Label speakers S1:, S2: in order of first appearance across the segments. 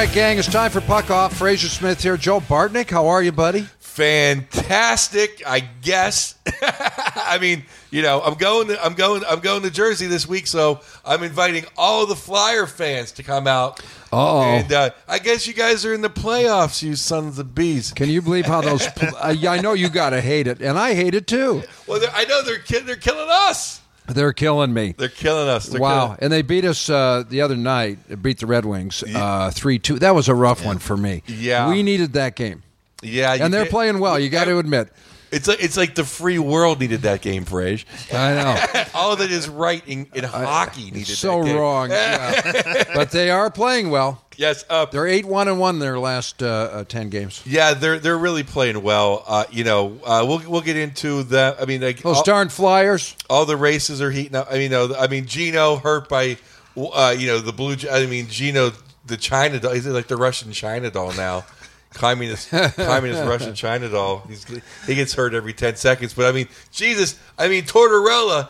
S1: right, gang, it's time for Puck Off. Fraser Smith here. Joe Bartnick, how are you, buddy?
S2: Fantastic, I guess. I mean, you know, I'm going to Jersey this week, so I'm inviting all the Flyer fans to come out. And I guess you guys are in the playoffs, you sons of bees.
S1: Can you believe how those? I know you gotta hate it, and I hate it too.
S2: Well, I know they're killing us.
S1: They're killing me.
S2: They're killing us.
S1: And they beat us the other night. Beat the Red Wings 3-2. That was a rough one for me.
S2: Yeah,
S1: we needed that game.
S2: Yeah,
S1: and they're playing well. You got to admit.
S2: It's like the free world needed that game, Frage.
S1: I know.
S2: All that is right in hockey needed
S1: so
S2: that game.
S1: Wrong. Yeah. But they are playing well.
S2: Yes.
S1: They're 8-1-1 their last 10 games.
S2: Yeah, they're really playing well. We'll get into that. I mean, like,
S1: those darn Flyers.
S2: All the races are heating up. I mean, Gino hurt by, the Blue. I mean, Gino, the China doll. He's like the Russian China doll now. Communist Russian China doll. He gets hurt every 10 seconds. But I mean, Jesus. I mean, Tortorella.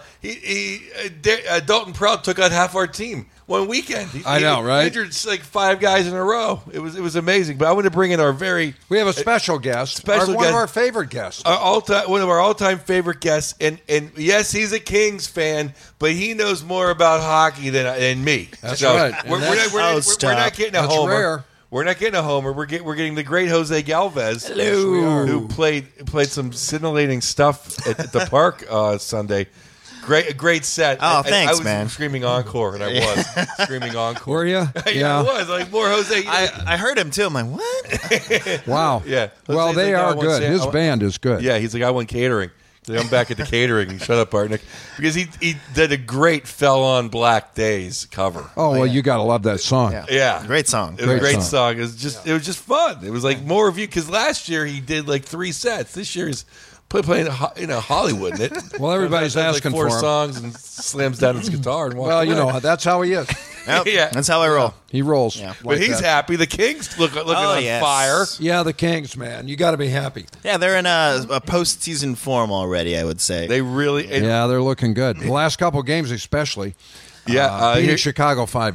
S2: Dalton Prout took out half our team one weekend.
S1: I know, right?
S2: Injured like 5 guys in a row. It was amazing. But I want to bring in our we
S1: have a special guest. One of our favorite guests.
S2: One of our all-time favorite guests. And yes, he's a Kings fan, but he knows more about hockey than me.
S1: That's right.
S2: We're not getting a homer.
S1: Rare.
S2: We're not getting a homer. We're getting the great Jose Galvez, who played some scintillating stuff at the park Sunday. Great set.
S3: Oh, thanks,
S2: I was
S3: man.
S2: Screaming encore, and I was screaming encore.
S1: Were you?
S2: Yeah, I was. Like more Jose.
S3: I heard him too. I'm like, what?
S1: Wow.
S2: Yeah.
S1: Well, they are good. His band is good.
S2: Yeah, he's like, I want catering. I'm back at the catering. Shut up, Bartnick. Because he did a great Fell on Black Days cover.
S1: Oh, well, you got to love that song.
S2: Yeah.
S3: Great song.
S2: It was a great song. It was just fun. It was like more of you. Because last year he did like 3 sets. This year he's playing Hollywood, isn't it?
S1: Well, everybody's asking
S2: like 4
S1: for him.
S2: songs and slams down his guitar and walks away.
S1: That's how he is.
S3: Yep, yeah, that's how I roll.
S1: He rolls.
S3: Yeah.
S2: But he's happy. The Kings looking on fire.
S1: Yeah, the Kings, man. You got to be happy.
S3: Yeah, they're in a postseason form already, I would say.
S2: They really...
S1: they're looking good. The last couple of games especially.
S2: Yeah.
S1: Beating Chicago 5-0.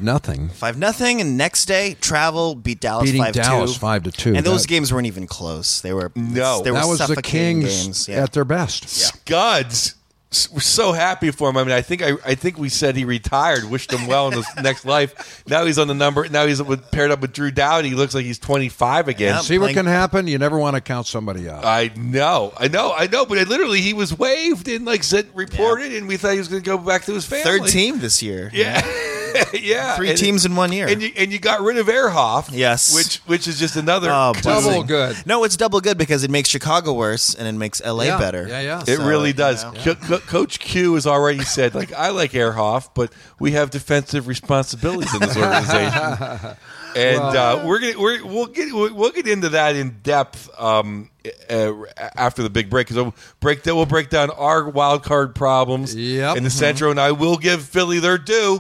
S3: 5-0, and next day, travel, beat Dallas 5-2.
S1: Beating Dallas 5-2.
S3: And those games weren't even close. They were
S1: that was the Kings at their best.
S3: Yeah.
S2: Scuds. We're so happy for him. I mean, I think we said he retired, wished him well in his next life. Now he's on the number. Now he's paired up with Drew Doughty. He looks like he's 25 again.
S3: Yeah,
S1: See what can happen? You never want to count somebody out.
S2: I know. But literally, he was waived and reported, and we thought he was going to go back to his family.
S3: 3rd team this year.
S2: Yeah. Yeah,
S3: 3 teams in 1 year,
S2: and you got rid of Ehrhoff,
S3: yes,
S2: which is just another
S1: double good.
S3: No, it's double good because it makes Chicago worse and it makes LA better.
S1: Yeah.
S2: It really does. Coach Q has already said, I like Ehrhoff, but we have defensive responsibilities in this organization, and we'll get into that in depth after the big break, because we'll break down our wild card problems in the Central, and I will give Philly their due.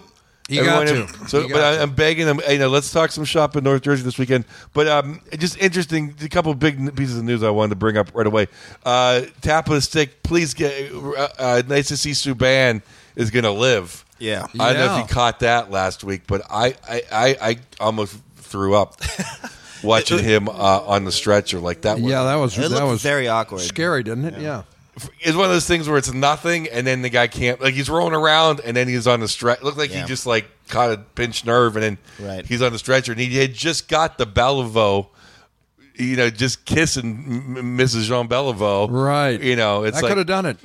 S2: I'm begging them. Let's talk some shop in North Jersey this weekend. But just interesting, a couple of big pieces of news I wanted to bring up right away. Tap of the stick. Please get. Nice to see Subban is going to live.
S3: Yeah,
S2: I don't know if you caught that last week, but I almost threw up watching him on the stretcher like that.
S1: That was
S3: very awkward,
S1: scary, didn't it? Yeah.
S2: It's one of those things where it's nothing, and then the guy can't. He's rolling around, and then he's on the stretch. Looked like he just caught a pinched nerve, and then he's on the stretcher, and he had just got the Beliveau, just kissing Mrs. Jean Beliveau.
S1: Right.
S2: It's
S1: I could have done it.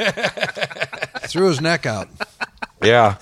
S1: Threw his neck out.
S2: Yeah.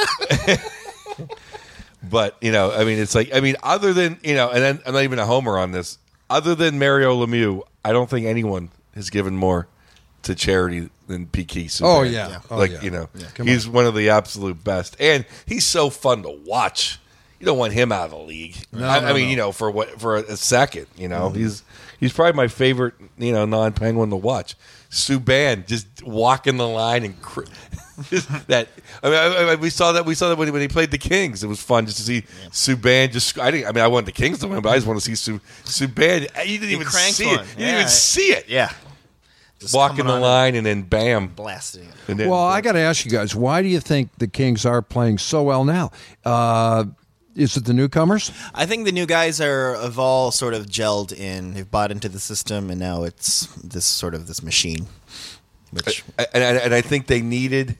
S2: But other than and then I'm not even a homer on this. Other than Mario Lemieux, I don't think anyone has given more to charity than P.K. Subban.
S1: Oh, yeah.
S2: He's one of the absolute best, and he's so fun to watch. You don't want him out of the league. No. For a second, he's probably my favorite, non-Penguin to watch. Subban just walking the line and that. We saw that when he played the Kings. It was fun just to see Subban. I wanted the Kings to win, but I just want to see Subban. You didn't even see it. You didn't even see it.
S3: Yeah.
S2: Just walking the line and then bam,
S3: blasting it.
S1: I got to ask you guys, why do you think the Kings are playing so well now? Is it the newcomers?
S3: I think the new guys have all sort of gelled in. They've bought into the system, and now it's this machine. Which
S2: and I think they needed,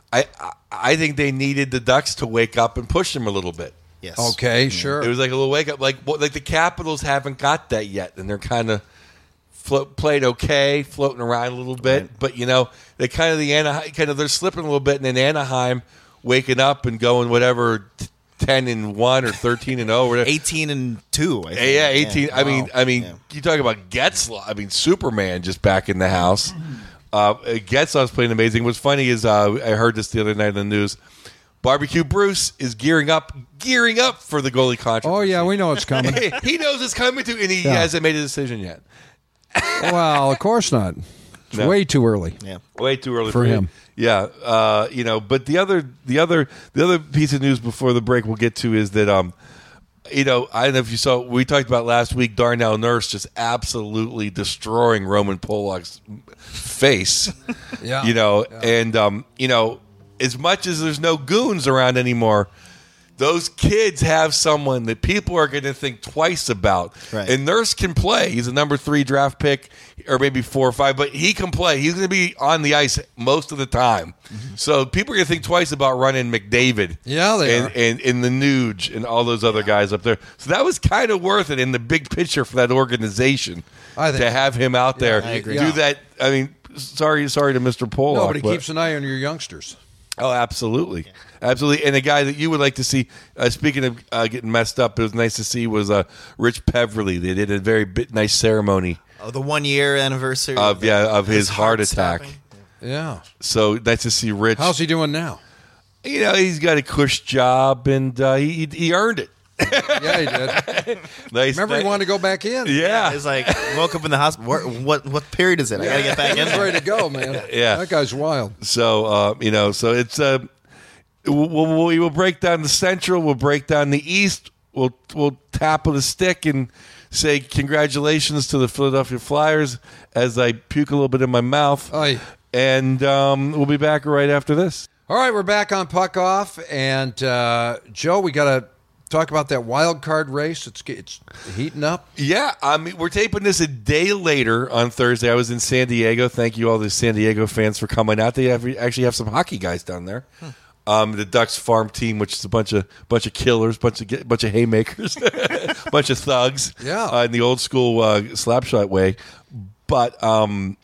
S2: I think they needed the Ducks to wake up and push them a little bit.
S3: yes,
S1: Okay, sure.
S2: It was like a little wake up, like the Capitals haven't got that yet, and they're kind of played okay, floating around a little bit, but they kind of they're slipping a little bit, and then Anaheim waking up and going whatever 10-1 or 13-0, whatever.
S3: 18-2. I think.
S2: Yeah, 18.
S3: Yeah.
S2: I mean, you talk about Getzlaw. I mean, Superman just back in the house. Getzlaw's playing amazing. What's funny is I heard this the other night on the news. Barbecue Bruce is gearing up for the goalie contract.
S1: Oh, yeah, we know it's coming.
S2: He knows it's coming too, and he hasn't made a decision yet.
S1: Well, of course not. It's way too early.
S3: Yeah.
S2: Way too early
S1: For him.
S2: Yeah, but the other piece of news before the break we'll get to is that I don't know if you saw, we talked about last week, Darnell Nurse just absolutely destroying Roman Polak's face.
S1: Yeah.
S2: And as much as there's no goons around anymore, those kids have someone that people are going to think twice about.
S3: Right.
S2: And Nurse can play. He's a number 3 draft pick, or maybe 4 or 5, but he can play. He's going to be on the ice most of the time. Mm-hmm. So people are going to think twice about running McDavid.
S1: Yeah, they are.
S2: And the Nuge and all those other guys up there. So that was kind of worth it in the big picture for that organization to have him out there.
S3: I agree.
S2: Do that. I mean, sorry to Mr. Polak.
S1: No, but he keeps an eye on your youngsters.
S2: Oh, absolutely. Absolutely. And a guy that you would like to see, speaking of getting messed up, it was nice to see was Rich Peverly. They did a very nice ceremony.
S3: Oh, the 1-year anniversary
S2: of his heart attack.
S3: stopping.
S1: Yeah.
S2: So nice to see Rich.
S1: How's he doing now?
S2: He's got a cush job, and he earned it.
S1: Yeah, he did.
S2: Nice.
S1: Remember, he wanted to go back in.
S2: Yeah.
S3: It's like, woke up in the hospital. What period is it? I got to get back in
S1: He's
S3: there.
S1: ready to go, man.
S2: Yeah.
S1: That guy's wild.
S2: So, so it's we'll break down the Central. We'll break down the East. We'll tap with a stick and say congratulations to the Philadelphia Flyers as I puke a little bit in my mouth.
S1: Aye.
S2: And we'll be back right after this.
S1: All right, we're back on Puck Off. And, Joe, we got to talk about that wild card race. It's heating up.
S2: Yeah, I mean, we're taping this a day later on Thursday. I was in San Diego. Thank you, all the San Diego fans, for coming out. They actually have some hockey guys down there. The Ducks farm team, which is a bunch of killers, bunch of haymakers, bunch of thugs.
S1: Yeah,
S2: in the old school slapshot way. But I mean,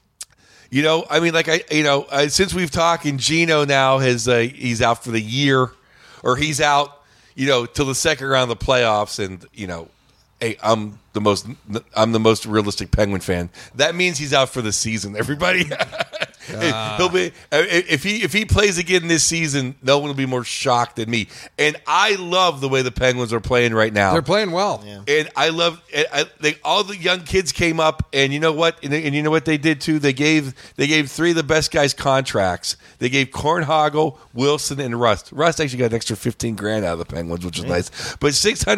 S2: since we've talked, and Gino now he's out for the year, or he's out. Till the second round of the playoffs, and hey, I'm the most realistic Penguin fan. That means he's out for the season. Everybody, he'll be if he plays again this season, no one will be more shocked than me. And I love the way the Penguins are playing right now.
S1: They're playing well,
S2: and I love all the young kids came up, and you know what? And you know what they did too? They gave 3 of the best guys contracts. They gave Kornhagel, Wilson, and Rust. Rust actually got an extra $15,000 out of the Penguins, which is nice. But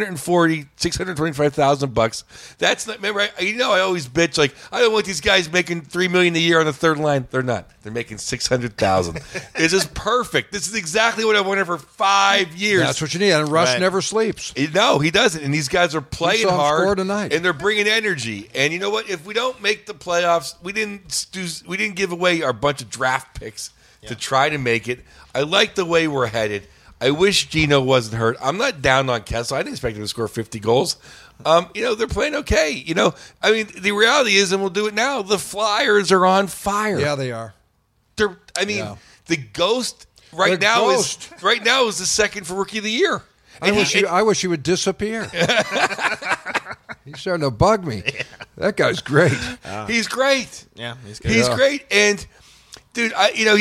S2: $625,000. That's not. Remember, I always bitch like I don't want these guys making $3 million a year on the third line. They're not. They're making $600,000. This is perfect. This is exactly what I wanted for 5 years.
S1: That's what you need. And Russ never sleeps.
S2: No, he doesn't. And these guys are playing hard.
S1: Score tonight.
S2: And they're bringing energy. And you know what? If we don't make the playoffs, we didn't give away our bunch of draft picks to try to make it. I like the way we're headed. I wish Gino wasn't hurt. I'm not down on Kessel. I didn't expect him to score 50 goals. They're playing okay. I mean, the reality is, and we'll do it now, the Flyers are on fire.
S1: Yeah, they are.
S2: The Ghost right now is the second for Rookie of the Year.
S1: I wish he would disappear. He's starting to bug me. That guy's great.
S2: He's great.
S3: Yeah, he's good.
S2: He's great. And dude,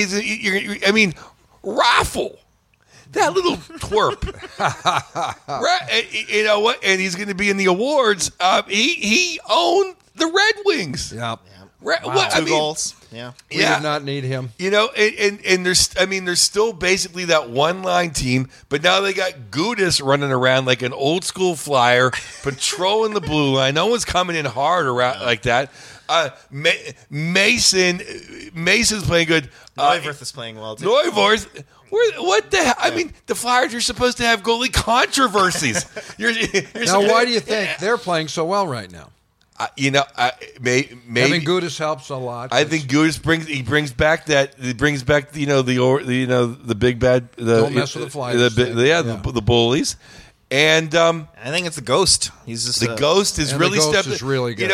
S2: Raffle, that little twerp. You know what? And he's going to be in the awards. He owned the Red Wings.
S1: Yeah.
S3: Wow. 2 goals. Yeah.
S1: We did not need him.
S2: And there's still basically that one-line team, but now they got Gudis running around like an old school Flyer, patrolling the blue line. No one's coming in hard around like that. Mason's playing good.
S3: Neuwirth is playing well too.
S2: Neuwirth, What the hell? I mean, the Flyers are supposed to have goalie controversies.
S1: Now, why do you think they're playing so well right now?
S2: Maybe
S1: Having Gudas helps a lot.
S2: I think Gudas brings back the big bad.
S1: Don't mess with the Flyers.
S2: The bullies. And
S3: I think it's the Ghost. He's just
S2: the Ghost is really
S1: Ghost is really good.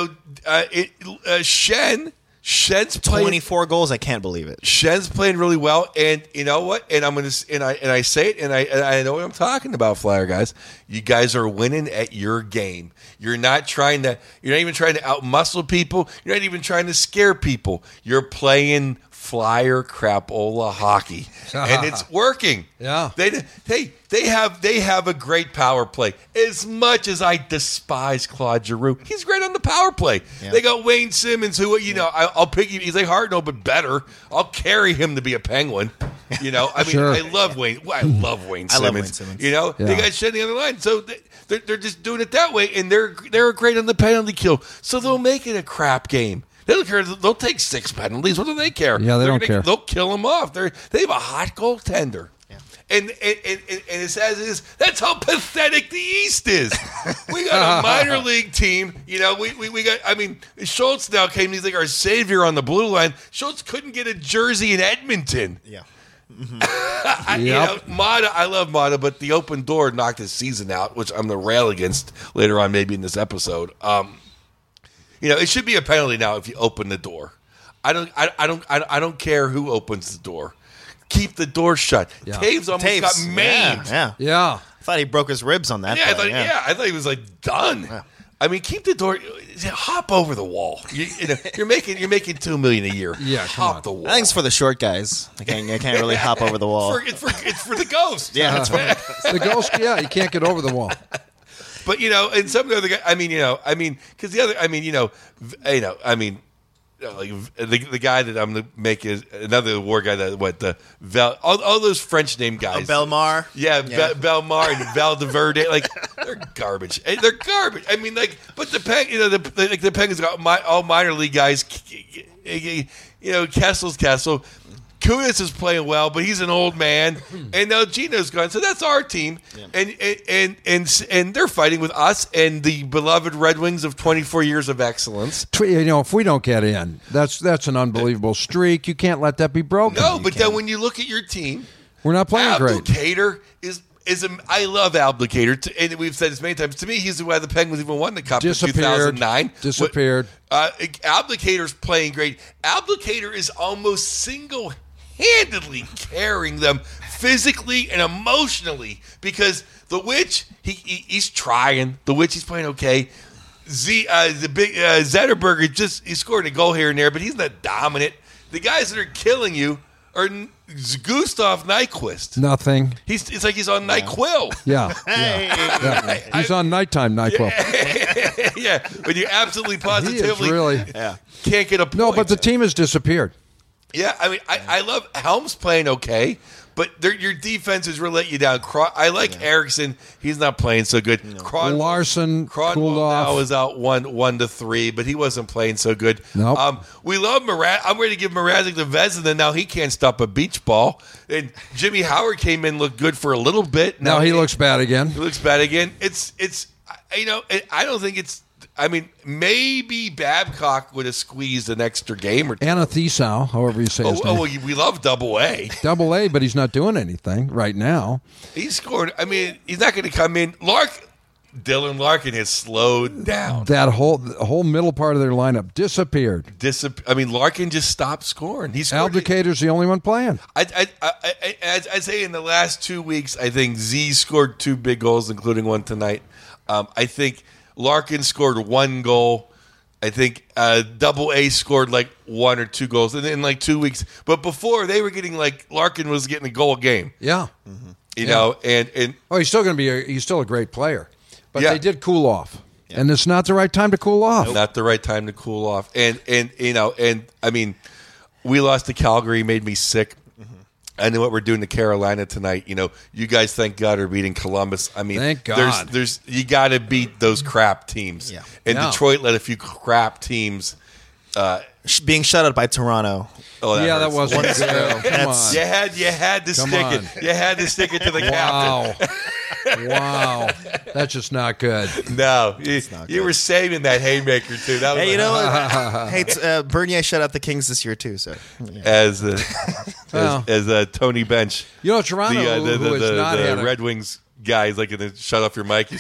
S2: Shen's playing
S3: 24 goals. I can't believe it.
S2: Shen's playing really well, and you know what? And I say it, and I know what I'm talking about, Flyer guys. You guys are winning at your game. You're not even trying to outmuscle people. You're not even trying to scare people. You're playing Flyer crapola hockey, and it's working.
S1: Yeah,
S2: they have a great power play. As much as I despise Claude Giroux, he's great on the power play. Yeah. They got Wayne Simmons, who I'll pick him. He's like Hartnell, but better. I'll carry him to be a Penguin. I mean,
S1: sure.
S2: I love Wayne Simmons.
S3: I love Wayne Simmons.
S2: They got Shen the other line, so they're just doing it that way, and they're great on the penalty kill. So they'll make it a crap game. They don't care. They'll take 6 penalties. What do they care?
S1: Yeah, they don't care.
S2: They'll kill them off. They have a hot goaltender. Yeah. And it's as is. That's how pathetic the East is. We got a minor league team. We got. I mean, Schultz now came. He's like our savior on the blue line. Schultz couldn't get a jersey in Edmonton.
S3: Yeah.
S1: Mm-hmm.
S2: Mata. I love Mata, but the open door knocked his season out, which I'm going to rail against later on, maybe in this episode. It should be a penalty now if you open the door. I don't care who opens the door. Keep the door shut. Yeah. Taves almost got maimed.
S1: Yeah.
S3: I thought he broke his ribs on that.
S2: Yeah, I thought he was like done. Yeah. I mean, keep the door. Hop over the wall. You're making $2 million a year.
S1: Yeah,
S2: hop the wall.
S3: I think it's for the short guys. I can't really hop over the wall.
S2: It's for the Ghost.
S3: Yeah, that's right.
S1: The Ghost. Yeah, you can't get over the wall.
S2: But and some of the other guys. Because the other. The guy that I'm going to make is another war guy. All those French name guys.
S3: Belmar.
S2: Yeah. Belmar and Valdeverde. They're garbage. They're garbage. I mean, but the Penguins got all minor league guys. Kessel's Kessel. Kunis is playing well, but he's an old man, and now Gino's gone. So that's our team, and they're fighting with us and the beloved Red Wings of 24 years of excellence.
S1: If we don't get in, that's an unbelievable streak. You can't let that be broken.
S2: No, but then when you look at your team,
S1: we're not playing great.
S2: Abdelkader I love Abdelkader, and we've said this many times. To me, he's why the Penguins even won the Cup in 2009.
S1: Disappeared.
S2: Abdelkader's playing great. Abdelkader is almost single-handedly carrying them physically and emotionally because the Witch, he's trying. The Witch, he's playing okay. Zetterberg, he scored a goal here and there, but he's not dominant. The guys that are killing you are Gustav Nyquist.
S1: Nothing.
S2: It's like he's on NyQuil.
S1: Yeah. He's on nighttime NyQuil.
S2: Yeah, but you absolutely positively can't get a point.
S1: No, but the team has disappeared.
S2: Yeah, I mean, I love Helm's playing okay, but your defense has really let you down. I like Eriksson. He's not playing so good.
S1: No. Larson cooled off.
S2: Now is out 1-3, but he wasn't playing so good.
S1: Nope.
S2: We love Mrazek. I'm ready to give Mrazek the Vezina, and now he can't stop a beach ball. And Jimmy Howard came in, looked good for a little bit.
S1: Now he looks bad again.
S2: He looks bad again. It's I don't think it's. I mean, maybe Babcock would have squeezed an extra game or two.
S1: Anathesau, however you say his name.
S2: We love Double A.
S1: Double A, but he's not doing anything right now.
S2: He scored. I mean, he's not going to come in. Dylan Larkin has slowed down.
S1: That whole middle part of their lineup disappeared.
S2: Larkin just stopped scoring.
S1: Abdelkader's the only one playing.
S2: I'd say in the last 2 weeks, I think Z scored 2 big goals, including one tonight. I think Larkin scored 1 goal. I think Double A scored 1 or 2 goals in 2 weeks. But before, they were getting Larkin was getting a goal a game.
S1: Yeah.
S2: Mm-hmm. You know, and
S1: he's still going to be he's still a great player. But they did cool off. Yeah. And it's not the right time to cool off.
S2: Nope. Not the right time to cool off. And I mean, we lost to Calgary, made me sick. I know what we're doing to Carolina tonight. You guys, thank God, are beating Columbus. I mean,
S1: thank God.
S2: You got to beat those crap teams. Yeah. And Detroit let a few crap teams
S3: being shut out by Toronto.
S2: Oh,
S1: that
S2: hurts.
S1: wasn't good. Come on.
S2: You had to
S1: Come
S2: stick
S1: on.
S2: it. You had to stick it to the captain.
S1: Wow. That's just not good.
S2: No,
S3: not
S2: you
S3: good.
S2: were saving that haymaker too. That was
S3: Hey, you know what? Hey, Bernier shut out the Kings this year too. So
S2: as
S1: Well.
S2: as Tony Bench,
S1: You know, Toronto, who has not had a
S2: Red Wings guy is like going to shut off your mic.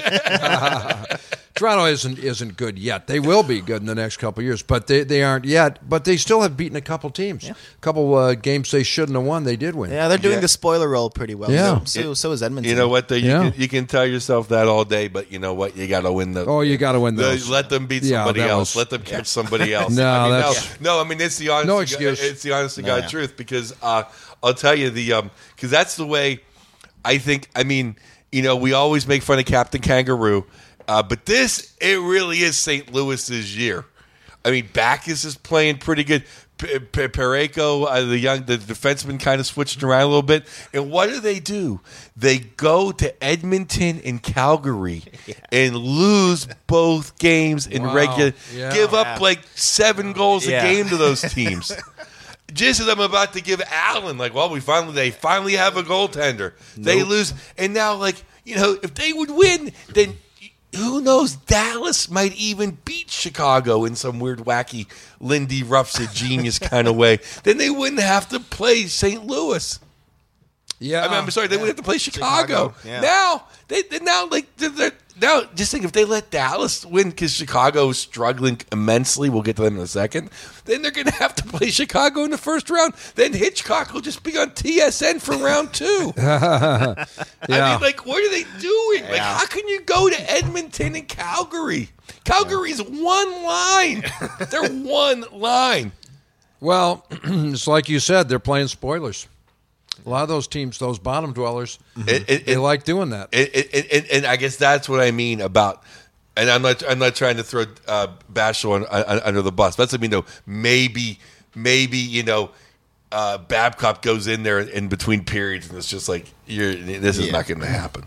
S1: Toronto isn't good yet. They will be good in the next couple of years, but they aren't yet. But they still have beaten a couple teams. A couple games they shouldn't have won. They did win.
S3: yeah, they're doing the spoiler role pretty well.
S1: Yeah.
S3: So is Edmonton.
S2: You know what? Though?
S1: Yeah.
S2: You can tell yourself that all day, but you know what? You got to win the.
S1: Oh, you got to win those.
S2: Let them beat
S1: Yeah,
S2: somebody
S1: that
S2: else.
S1: was-
S2: Let them catch somebody else.
S1: No,
S2: I mean,
S1: that's-
S2: no. I mean, it's the honest.
S1: No excuse.
S2: It's the honest to God
S3: yeah.
S2: truth because I'll tell you because that's the way I think. I mean, you know, we always make fun of Captain Kangaroo, but it really is St. Louis's year. I mean, Backus is playing pretty good. Parayko, the defenseman, kind of switched around a little bit. And what do? They go to Edmonton and Calgary and lose both games in
S1: Wow.
S2: regular.
S1: Yeah.
S2: Give up like 7 goals
S3: Yeah.
S2: a game to those teams. Just as I'm about to give Allen, like, well, they finally have a goaltender. They lose, and now, like, you know, if they would win, then who knows? Dallas might even beat Chicago in some weird, wacky Lindy Ruff's a genius kind of way. Then they wouldn't have to play St. Louis.
S1: Yeah.
S2: I mean, I'm sorry, they wouldn't have to play Chicago.
S3: Yeah.
S2: Now now just think if they let Dallas win because Chicago is struggling immensely. We'll get to them in a second. Then they're going to have to play Chicago in the first round. Then Hitchcock will just be on TSN for round 2. I mean, like, what are they doing? Like,
S3: Yeah.
S2: how can you go to Edmonton and Calgary? Calgary's one line. They're one line.
S1: Well, it's like you said, they're playing spoilers. A lot of those teams, those bottom dwellers, they like doing that.
S2: And I guess that's what I mean about. And I'm not trying to throw Bashel under the bus. That's what I mean. No, maybe you know, Babcock goes in there in between periods, and it's just like this is not going to happen.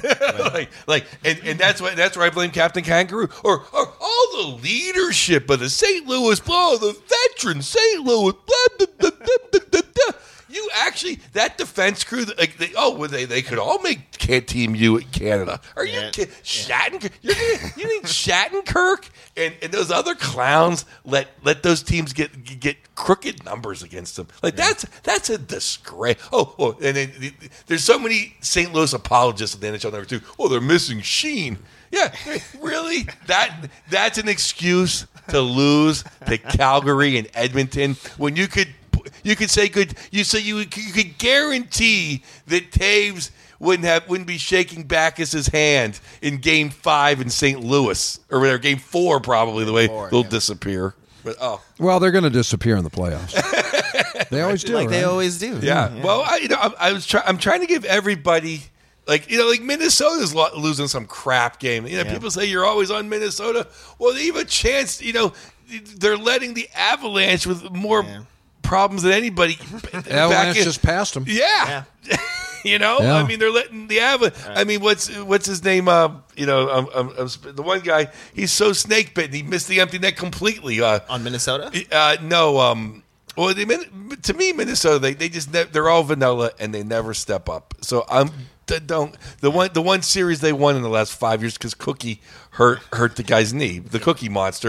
S2: and that's where I blame Captain Kangaroo or all the leadership of the St. Louis, the veteran St. Louis. Blah, blah, blah, blah, blah, blah, blah. You actually that defense crew, like they could all make Team U at Canada. Are you kidding? Shattenkirk? You think Shattenkirk and those other clowns let those teams get crooked numbers against them? Like that's a disgrace. Oh, and then there's so many St. Louis apologists at the NHL number 2. Oh, they're missing Sheen. Yeah, really? That's an excuse to lose to Calgary and Edmonton when you could say good. You could guarantee that Taves wouldn't be shaking Backus's hand in Game 5 in St. Louis or whatever, Game 4 probably the way they'll disappear. But
S1: Well, they're going to disappear in the playoffs. They always do.
S3: like they
S1: right?
S3: always do.
S2: yeah. Well, I'm trying to give everybody. Like, you know, like Minnesota's losing some crap game. You know, people say you're always on Minnesota. Well, they have a chance. You know, they're letting the Avalanche with more problems than anybody.
S1: Avalanche just passed them.
S2: Yeah. You know,
S1: Yeah.
S2: I mean, they're letting the Avalanche. I mean, what's his name? You know, the one guy. He's so snake bitten. He missed the empty net completely.
S3: On Minnesota?
S2: No. Well, to me, Minnesota, they just they're all vanilla and they never step up. So the one series they won in the last 5 years because Cookie hurt the guy's knee. The Cookie Monster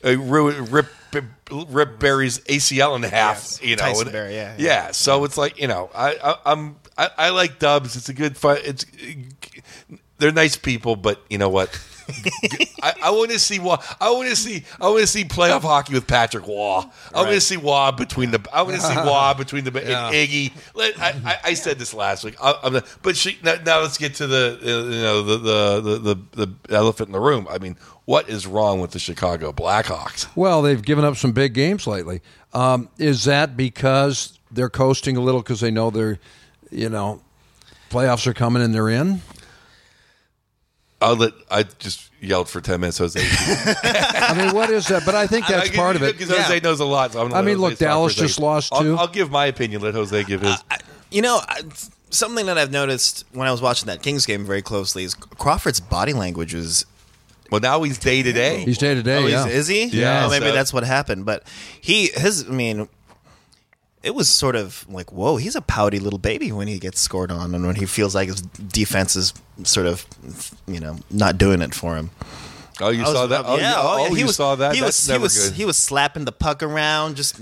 S2: ripped Barry's ACL in half.
S3: Yes.
S2: You know,
S3: Tyson
S2: and-
S3: Barrie, yeah.
S2: yeah. So it's like, you know, I like Dubs. It's a good fun. They're nice people, but you know what? I want to see I want to see playoff hockey with Patrick Waugh. I want to see Waugh between the. I want to see Waugh between the and Iggy. I said this last week. Now let's get to the elephant in the room. I mean, what is wrong with the Chicago Blackhawks?
S1: Well, they've given up some big games lately. Is that because they're coasting a little because they know they're, you know, playoffs are coming and they're in?
S2: I just yelled for 10 minutes, Jose.
S1: I mean, what is that? But I think that's part of it.
S2: Because Jose knows a lot. So I'm gonna
S1: I mean,
S2: let
S1: look,
S2: Jose talk
S1: Dallas
S2: for a
S1: just
S2: second.
S1: lost too.
S2: I'll give my opinion. Let Jose give his.
S3: You know, something that I've noticed when I was watching that Kings game very closely is Crawford's body language was
S2: Well, now he's day to day.
S1: He's day to day.
S3: Oh,
S1: Yeah.
S3: is he?
S2: Yeah,
S3: Oh, maybe
S2: so-
S3: that's what happened. But it was sort of like, whoa, he's a pouty little baby when he gets scored on and when he feels like his defense is sort of, not doing it for him.
S2: Oh, you saw that? Oh,
S3: yeah.
S2: Oh,
S3: He
S2: you
S3: was,
S2: saw that?
S3: He
S2: That's
S3: was,
S2: never
S3: he was,
S2: good.
S3: he was slapping the puck around, his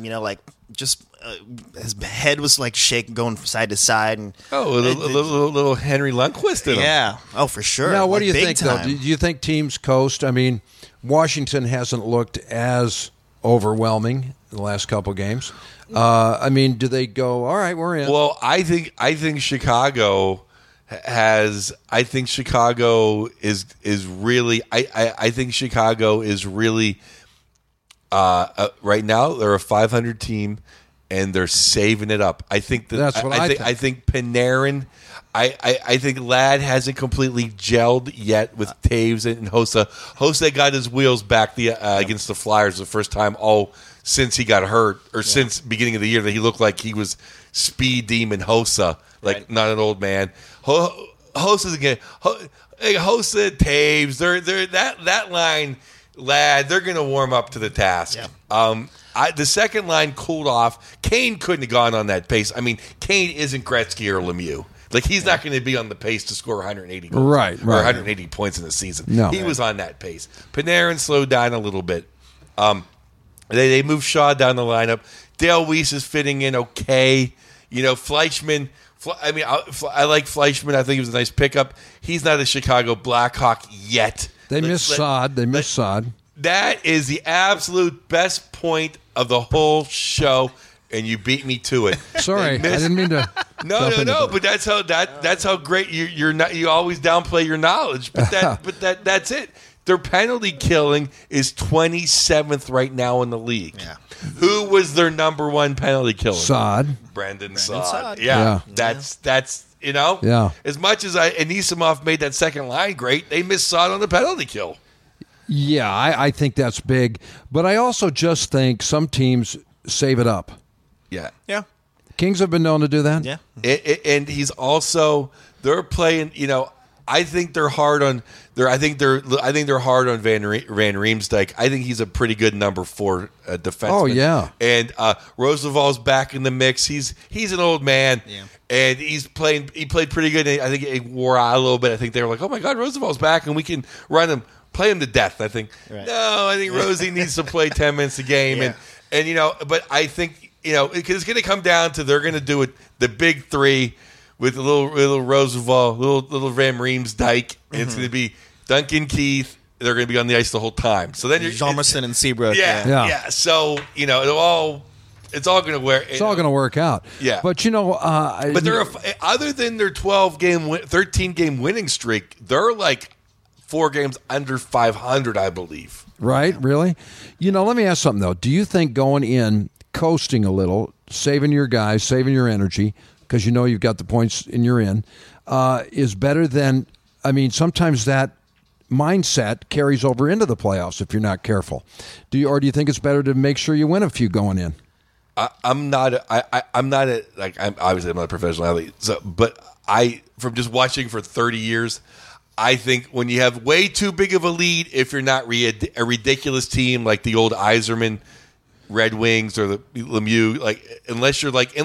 S3: head was like shaking, going from side to side. And
S2: Oh, a little Henry Lundqvist in him.
S3: yeah. Oh, for sure.
S1: Now, what do you
S3: big
S1: think,
S3: time.
S1: though? Do you think teams coast? I mean, Washington hasn't looked as overwhelming in the last couple games. I mean, do they go, all right, we're in?
S2: Well, I think Chicago has. I think Chicago is really. I think Chicago is really. Right now, they're a 500 team, and they're saving it up. I think
S1: That's what I think.
S2: I think Panarin. I think Ladd hasn't completely gelled yet with Taves and Hossa. Hossa got his wheels back against the Flyers the first time since he got hurt, or since beginning of the year that he looked like he was speed demon Hossa, not an old man. Hossa's again. Hossa, Taves, they're that line. Ladd, they're going to warm up to the task.
S3: Yeah.
S2: The second line cooled off. Kane couldn't have gone on that pace. I mean, Kane isn't Gretzky or Lemieux. Like, he's not going to be on the pace to score 180 goals.
S1: Right.
S2: Or 180 points in the season.
S1: No.
S2: He was on that pace. Panarin slowed down a little bit. They moved Shaw down the lineup. Dale Weiss is fitting in okay. Fleischman. I like Fleischman. I think he was a nice pickup. He's not a Chicago Blackhawk yet.
S1: They missed Sod.
S2: That is the absolute best point of the whole show, and you beat me to it.
S1: Sorry, I didn't mean to.
S2: No. But that's how great you're not. You always downplay your knowledge, but that's it. Their penalty killing is 27th right now in the league.
S3: Yeah.
S2: Who was their number one penalty killer?
S1: Sod.
S2: Brandon
S3: Sod.
S2: Saad.
S1: Yeah.
S2: That's.
S1: Yeah.
S2: As much as Anisimov made that second line great, they missed Saad on the penalty kill.
S1: Yeah, I think that's big. But I also just think some teams save it up.
S2: Yeah.
S3: Yeah.
S1: Kings have been known to do that.
S3: Yeah.
S2: And he's also they're playing. I think they're hard on. I think they're hard on Van Riemsdyk. I think he's a pretty good number 4 defenseman.
S1: Oh, yeah.
S2: And Roosevelt's back in the mix. He's an old man.
S3: Yeah.
S2: And he played pretty good. I think it wore out a little bit. I think they were like, oh my God, Roosevelt's back and we can run him, play him to death. I think no, I think Rosie needs to play 10 minutes a game.
S3: Yeah.
S2: And but I think because it's going to come down to they're going to do it the big 3 with a little Roosevelt, little Van Riemsdyk. And it's going to be Duncan Keith. They're going to be on the ice the whole time. So then
S3: Hjalmarsson and Seabrook.
S1: Yeah.
S2: So it's all going to wear.
S1: It's all going to work out.
S2: Yeah.
S1: But
S2: but they're other than their 13 game winning streak, they're like 4 games under 500, I believe.
S1: Right? Really? Let me ask something though. Do you think going in, coasting a little, saving your guys, saving your energy, because you've got the points and you're in, is better than? I mean, sometimes that mindset carries over into the playoffs if you're not careful. Do you think it's better to make sure you win a few going in?
S2: I'm not obviously I'm not a professional athlete, but from just watching for 30 years, I think when you have way too big of a lead, if you're not a ridiculous team like the old Yzerman Red Wings or the Lemieux, unless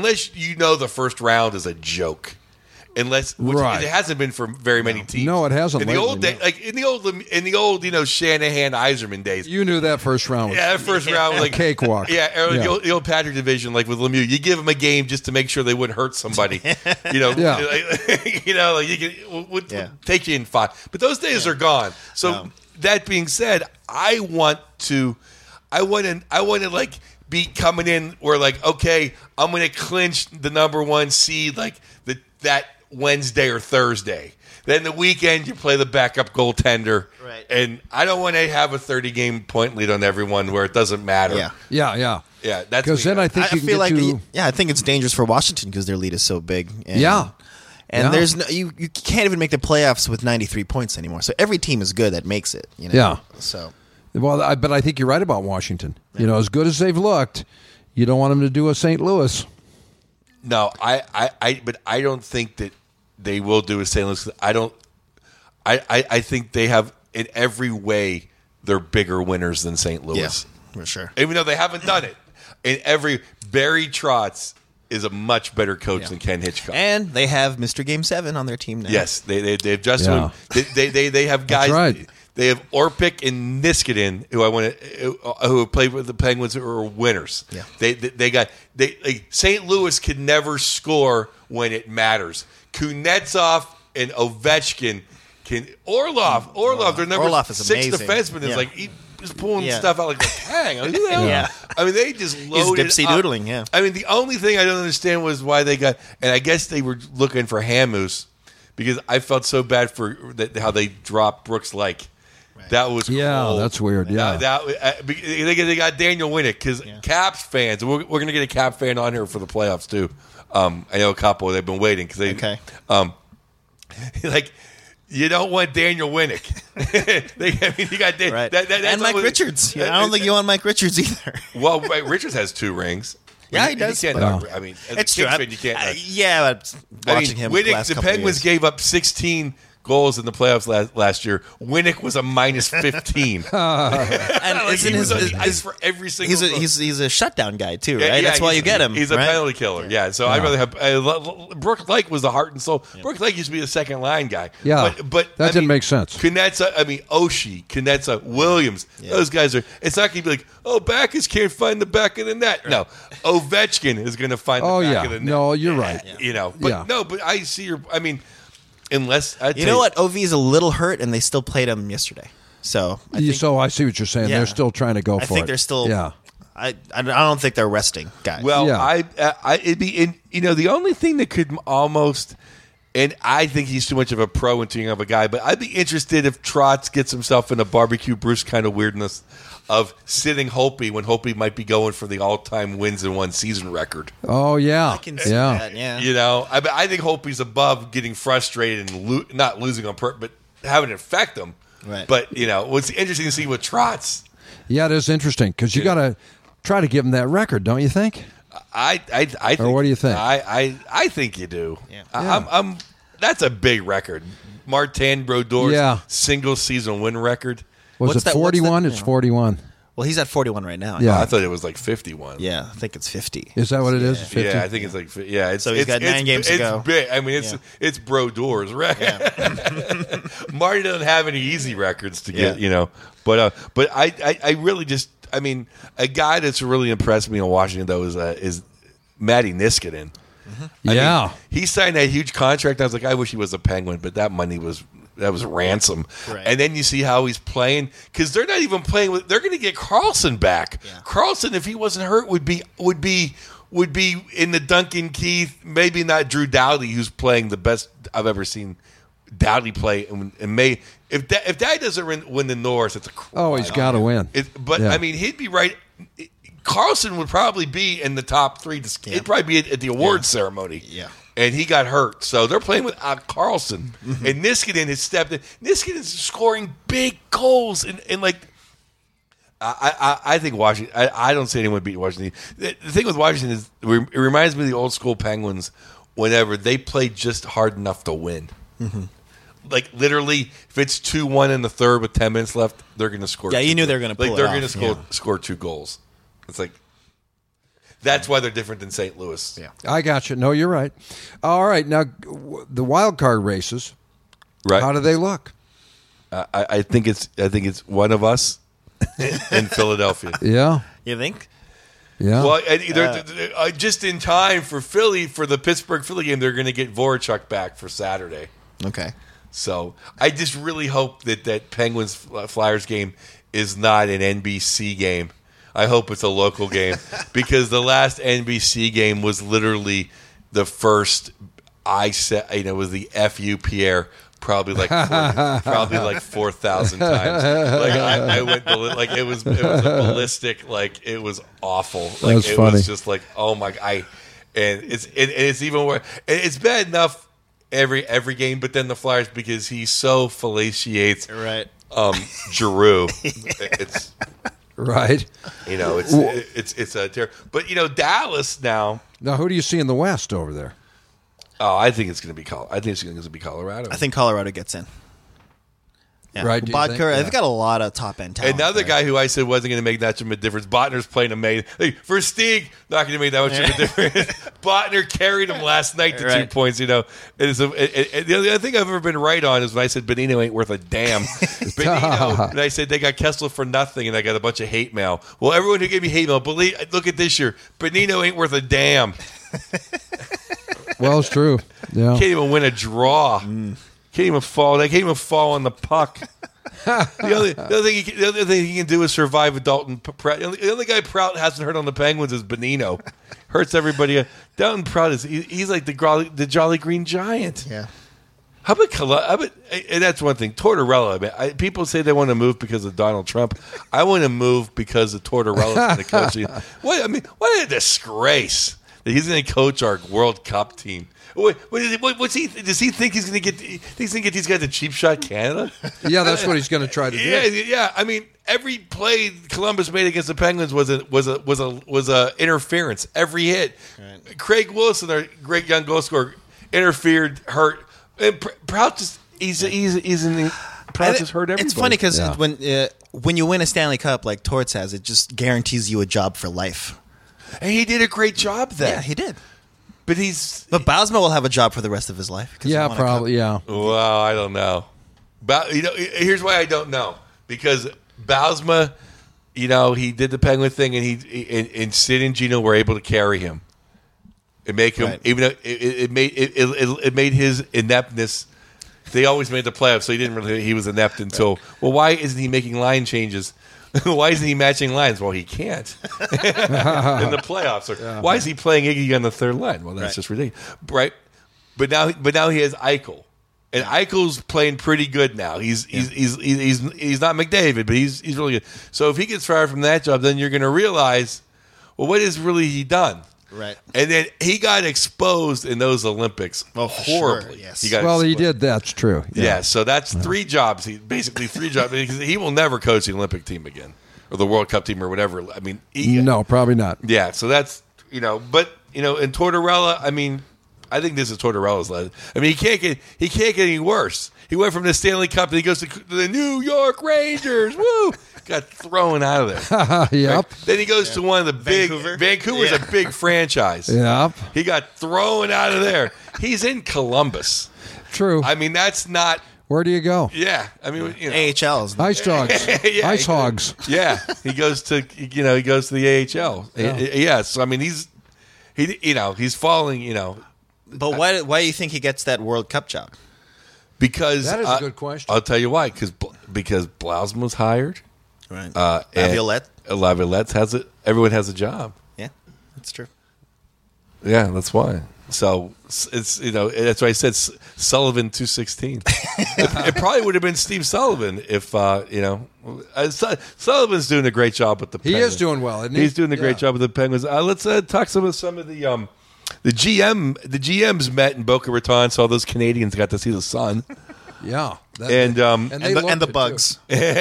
S2: the first round is a joke. Which
S1: Right.
S2: it hasn't been for very many teams.
S1: No, it hasn't
S2: In the
S1: lately,
S2: old day,
S1: no.
S2: in the old Shanahan Yzerman days.
S1: You knew that first round was
S2: That first round was
S1: a
S2: like
S1: cakewalk.
S2: Yeah, or the old Patrick division, like with Lemieux, you give him a game just to make sure they wouldn't hurt somebody.
S1: Yeah.
S2: You can take you in 5. But those days are gone. So that being said, I want to like be coming in where okay, I'm going to clinch the number 1 seed that Wednesday or Thursday. Then the weekend you play the backup goaltender,
S3: right?
S2: And I don't want to have a 30-game point lead on everyone where it doesn't matter.
S1: Yeah.
S2: That's
S1: Because then I think
S3: I
S1: you can
S3: feel
S1: get
S3: like
S1: to.
S3: I think it's dangerous for Washington because their lead is so big. And,
S1: Yeah.
S3: And there's no you can't even make the playoffs with 93 points anymore. So every team is good that makes it.
S1: Yeah.
S3: So
S1: Well, but I think you're right about Washington. As good as they've looked, you don't want them to do a St. Louis.
S2: No, but I don't think that they will do a St. Louis. I think they have in every way, they're bigger winners than St. Louis.
S3: Yeah, for sure.
S2: Even though they haven't done it. Barry Trotz is a much better coach than Ken Hitchcock.
S3: And they have Mr. Game 7 on their team now.
S2: Yes, they've just they have guys.
S1: That's right.
S2: They have Orpik and Niskanen, who have played with the Penguins, who are winners.
S3: Yeah.
S2: They St. Louis could never score when it matters. Kuznetsov and Ovechkin can. Orlov, their number
S3: Orlov is
S2: 6
S3: amazing.
S2: defenseman is
S3: Yeah.
S2: like he is pulling stuff out like the hang. Who the hell?
S3: Yeah.
S2: I mean, they just loaded
S3: He's dipsy
S2: up.
S3: doodling. Yeah.
S2: I mean, the only thing I don't understand was why they got, and I guess they were looking for Hamus because I felt so bad for how they dropped Brooks Lake. Right. That was cold.
S1: That's weird. Yeah,
S2: they got Daniel Winnick because Caps fans. We're going to get a Cap fan on here for the playoffs too. I know a couple. They've been waiting because they like. You don't want Daniel Winnick. You got
S3: right. And Mike Richards. I don't think you want Mike Richards either.
S2: Well, Mike Richards has 2 rings.
S3: Yeah, he does.
S2: I mean, as
S3: it's
S2: a
S3: true.
S2: Kings fan, you can't.
S3: But watching him
S2: Winnick,
S3: last
S2: the
S3: couple
S2: Penguins
S3: years.
S2: gave up 16 goals in the playoffs last year. Winnick was a minus 15.
S3: And
S2: he was on the ice for every single goal.
S3: He's a shutdown guy too, right? That's why you get him.
S2: He's a
S3: right?
S2: penalty killer. Yeah. So I'd rather have Brooks Lake was the heart and soul. Yeah. Brooks Lake used to be the second line guy.
S1: Yeah,
S2: but
S1: that didn't make sense.
S2: Konecny, Oshie, Konecny, Williams. Yeah. Those guys are. It's not going to be like, Backus can't find the back of the net. Right. No, Ovechkin is going to find the back of the net.
S1: No, you're right.
S2: But I see your. I mean. Unless
S3: you know what, OV is a little hurt, and they still played him yesterday. So I
S1: see what you're saying. They're still trying to go for it.
S3: I think they're still. Yeah. I don't think they're resting guys.
S2: Well, it'd be the only thing that could almost, and I think he's too much of a pro and too young of a guy. But I'd be interested if Trotz gets himself in a barbecue Bruce kind of weirdness of sitting Holtby when Holtby might be going for the all-time wins in one season record.
S1: Oh, yeah.
S3: I can see that, yeah.
S2: I think Holtby's above getting frustrated and not losing on purpose, but having it affect him.
S3: Right.
S2: But, what's interesting to see with Trotz.
S1: Yeah, it is interesting because you got to try to give him that record, don't you think?
S2: I think,
S1: or what do you think?
S2: I think you do.
S3: Yeah.
S2: That's a big record. Martin Brodor's single-season win record.
S1: Was it 41? It's 41.
S3: Well, he's at 41 right now.
S2: Yeah, I thought it was like 51.
S3: Yeah, I think it's 50.
S1: Is that what it is? 50?
S2: Yeah, I think it's like
S3: so he's got 9 games to go.
S2: It's big. I mean, it's Brodor's, right? Yeah. Marty doesn't have any easy records to get, But I really just, a guy that's really impressed me in Washington though is Matty Niskanen.
S1: Mm-hmm.
S2: He signed that huge contract. I was like, I wish he was a Penguin, but that money was ransom. Right. And then you see how he's playing because they're not even playing with. They're going to get Carlson back. Yeah. Carlson, if he wasn't hurt, would be in the Duncan Keith. Maybe not Drew Doughty, who's playing the best I've ever seen Doughty play. And if that doesn't win the Norris, it's a crime.
S1: Oh, he's got to win.
S2: He'd be right. Carlson would probably be in the top 3. He'd probably be at the awards ceremony.
S3: Yeah.
S2: And he got hurt. So they're playing without Carlson. Mm-hmm. And Niskanen has stepped in. Niskanen is scoring big goals. And like, I think Washington, I don't see anyone beating Washington. The thing with Washington is it reminds me of the old school Penguins whenever they played just hard enough to win. Mm-hmm. Like, literally, if it's 2-1 in the third with 10 minutes left, they're going to score.
S3: Yeah, you knew they were going to pull it
S2: They're
S3: off.
S2: going to score 2 goals. It's like, that's why they're different than St. Louis.
S1: Yeah, I got you. No, you're right. All right, now the wild card races.
S2: Right?
S1: How do they look?
S2: I think it's one of us in Philadelphia.
S1: Yeah,
S3: you think?
S1: Yeah.
S2: Well, and just in time for Philly for the Pittsburgh-Philly game, they're going to get Voracek back for Saturday.
S3: Okay.
S2: So I just really hope that Penguins-Flyers game is not an NBC game. I hope it's a local game because the last NBC game was literally the first I said, it was the FU Pierre probably like 4,000 times. Like I went like it was a ballistic, like it was awful. Like
S1: That's
S2: it
S1: funny.
S2: was just like, oh my god. And it's even worse. It's bad enough every game, but then the Flyers because he so fellatiates Giroux. It's
S1: right.
S2: It's a terror. But Dallas now.
S1: Now, who do you see in the West over there?
S2: Oh, I think it's going to be Colorado.
S3: I think Colorado gets in. Yeah.
S1: Right, do you
S3: Bodker,
S1: think? Yeah.
S3: they've got a lot of top end talent.
S2: Another
S3: there.
S2: guy who I said wasn't going to make that much of a difference. Botner's playing amazing. Like, for Stieg, not going to make that much of a difference. Botner carried him last night to 2
S3: Right.
S2: points. The other thing I've ever been right on is when I said Benino ain't worth a damn. Benino, and I said they got Kessler for nothing, and I got a bunch of hate mail. Well, everyone who gave me hate mail, look at this year. Benino ain't worth a damn.
S1: Well, it's true. Yeah.
S2: Can't even win a draw. Can't even fall. They can't even fall on the puck. The other thing he can do is survive with Dalton Prout. The only guy Prout hasn't hurt on the Penguins is Benino. Hurts everybody. Dalton Prout he's like the Jolly Green Giant.
S3: Yeah.
S2: How about and that's one thing. Tortorella. People say they want to move because of Donald Trump. I want to move because of Tortorella and the coaching. What a disgrace that he's going to coach our World Cup team. Does he think he's going to get? He's going to get these guys a cheap shot Canada?
S1: Yeah, that's what he's going to try to do.
S2: Yeah. I mean, every play Columbus made against the Penguins was a interference. Every hit. Right. Craig Wilson, our great young goal scorer, interfered, hurt. And Prout just Prout just hurt everybody.
S3: It's funny because when you win a Stanley Cup like Torts has, it just guarantees you a job for life.
S2: And he did a great job then.
S3: Yeah, he did.
S2: But
S3: Bausma will have a job for the rest of his life.
S1: Yeah, probably. Yeah.
S2: Well, I don't know. Here's why I don't know. Because Bausma, he did the Penguin thing, and Sid and Gino were able to carry him. It made him it made his ineptness. They always made the playoffs, so he was inept until. Well, why isn't he making line changes? Why isn't he matching lines? Well, he can't in the playoffs. Why is he playing Iggy on the third line? Well, that's just ridiculous, right? But now he has Eichel, and Eichel's playing pretty good now. He's not McDavid, but he's really good. So if he gets fired from that job, then you're going to realize, well, what has really he done?
S3: Right.
S2: And then he got exposed in those Olympics horribly.
S3: Sure, yes.
S1: He did. That's true.
S2: Yeah, so that's 3 jobs. Basically 3 jobs. Because he will never coach the Olympic team again or the World Cup team or whatever. I mean,
S1: no, probably not.
S2: Yeah, so that's, but, in Tortorella, I mean, I think this is Tortorella's last. I mean, he can't get any worse. He went from the Stanley Cup and he goes to the New York Rangers. Woo! Got thrown out of there.
S1: Yep.
S2: Right? Then he goes to one of the big Vancouver's a big franchise.
S1: Yep.
S2: He got thrown out of there. He's in Columbus.
S1: True.
S2: I mean, that's not.
S1: Where do you go?
S2: Yeah, I mean,
S3: AHLs.
S1: Ice dogs.
S2: Yeah,
S1: Ice hogs.
S2: Yeah, he goes to the AHL. Yeah. So I mean, he's falling.
S3: But why do you think he gets that World Cup job?
S2: Because
S1: that is a good question.
S2: I'll tell you why. Because Blausman was hired.
S3: Right.
S2: Laviolette has it. Everyone has a job.
S3: Yeah, that's true.
S2: Yeah, that's why. So it's that's why I said Sullivan 216. it probably would have been Steve Sullivan if Sullivan's doing a great job with the Penguins.
S1: He is doing well, isn't he?
S2: He's doing a great job with the Penguins. Let's talk some of the GMs met in Boca Raton, so all those Canadians got to see the sun.
S1: Yeah.
S3: And the bugs.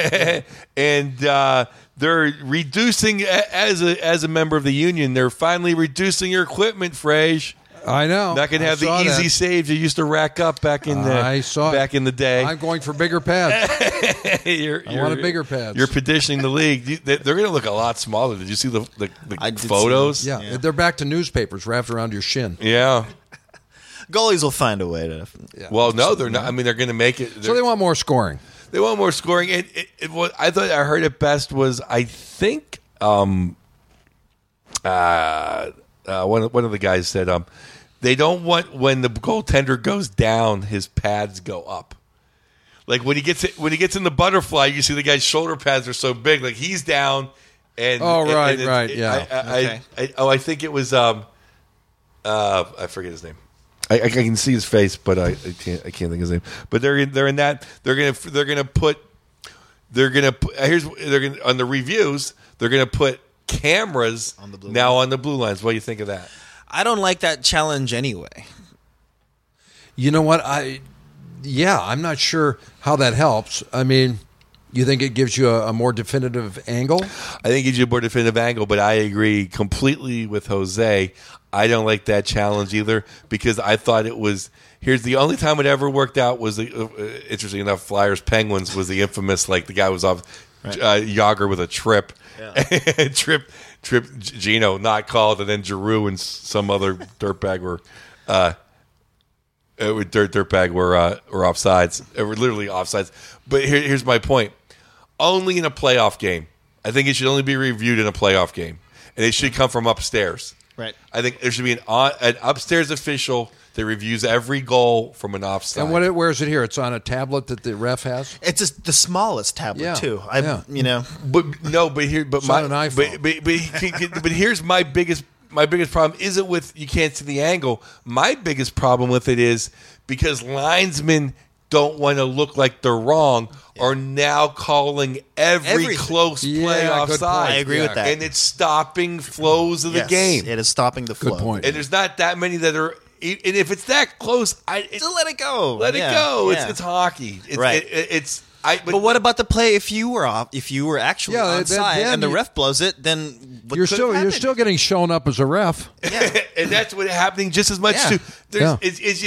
S2: And they're reducing as a member of the union. They're finally reducing your equipment, Frage.
S1: I know.
S2: Not going to have the easy saves you used to rack up back in the day.
S1: I'm going for bigger pads. I want a bigger pads.
S2: You're petitioning the league. They're going to look a lot smaller. Did you see the photos?
S1: Yeah, they're back to newspapers wrapped around your shin.
S2: Yeah.
S3: Goalies will find a way to.
S2: Yeah. Well, no, they're not. I mean, they're going to make it.
S1: So they want more scoring.
S2: They want more scoring. What I thought I heard it best was I think one of the guys said they don't want when the goaltender goes down, his pads go up. Like when he gets in the butterfly, you see the guy's shoulder pads are so big, like he's down. And
S1: yeah.
S2: I think it was I forget his name. I can see his face, but I can't think of his name. But they're in that they're gonna put on the reviews they're gonna put cameras on the blue lines. What do you think of that?
S3: I don't like that challenge anyway.
S1: You know what? I'm not sure how that helps. I mean, you think it gives you a more definitive angle?
S2: I think it gives you a more definitive angle, but I agree completely with Jose. I don't like that challenge either because I thought it was. Here's the only time it ever worked out was interesting enough. Flyers Penguins was the infamous the guy was off Yager with a trip, trip Gino not called, and then Giroux and some other dirtbag were offsides. Were literally offsides. But here's my point: only in a playoff game. I think it should only be reviewed in a playoff game, and it should come from upstairs.
S3: Right.
S2: I think there should be an upstairs official that reviews every goal from an offside.
S1: And where is it here? It's on a tablet that the ref has?
S3: It's just the smallest tablet too. You know.
S2: But on an
S1: iPhone.
S2: But here's my biggest problem isn't with you can't see the angle. My biggest problem with it is because linesmen don't want to look like they're wrong are now calling every close play offside.
S3: I agree with that.
S2: And it's stopping flows of the game.
S3: It is stopping the flow.
S1: Good point.
S2: And there's not that many that are. And if it's that close,
S3: So let it go.
S2: let it go.
S3: Yeah.
S2: It's hockey.
S3: Right.
S2: But
S3: what about the play if you were off? If you were actually onside
S1: then
S3: and the ref blows it, then what
S1: You're
S3: could have happened?
S1: still getting shown up as a ref.
S2: and that's what's happening just as much
S3: Yeah.
S2: too.
S1: Yeah.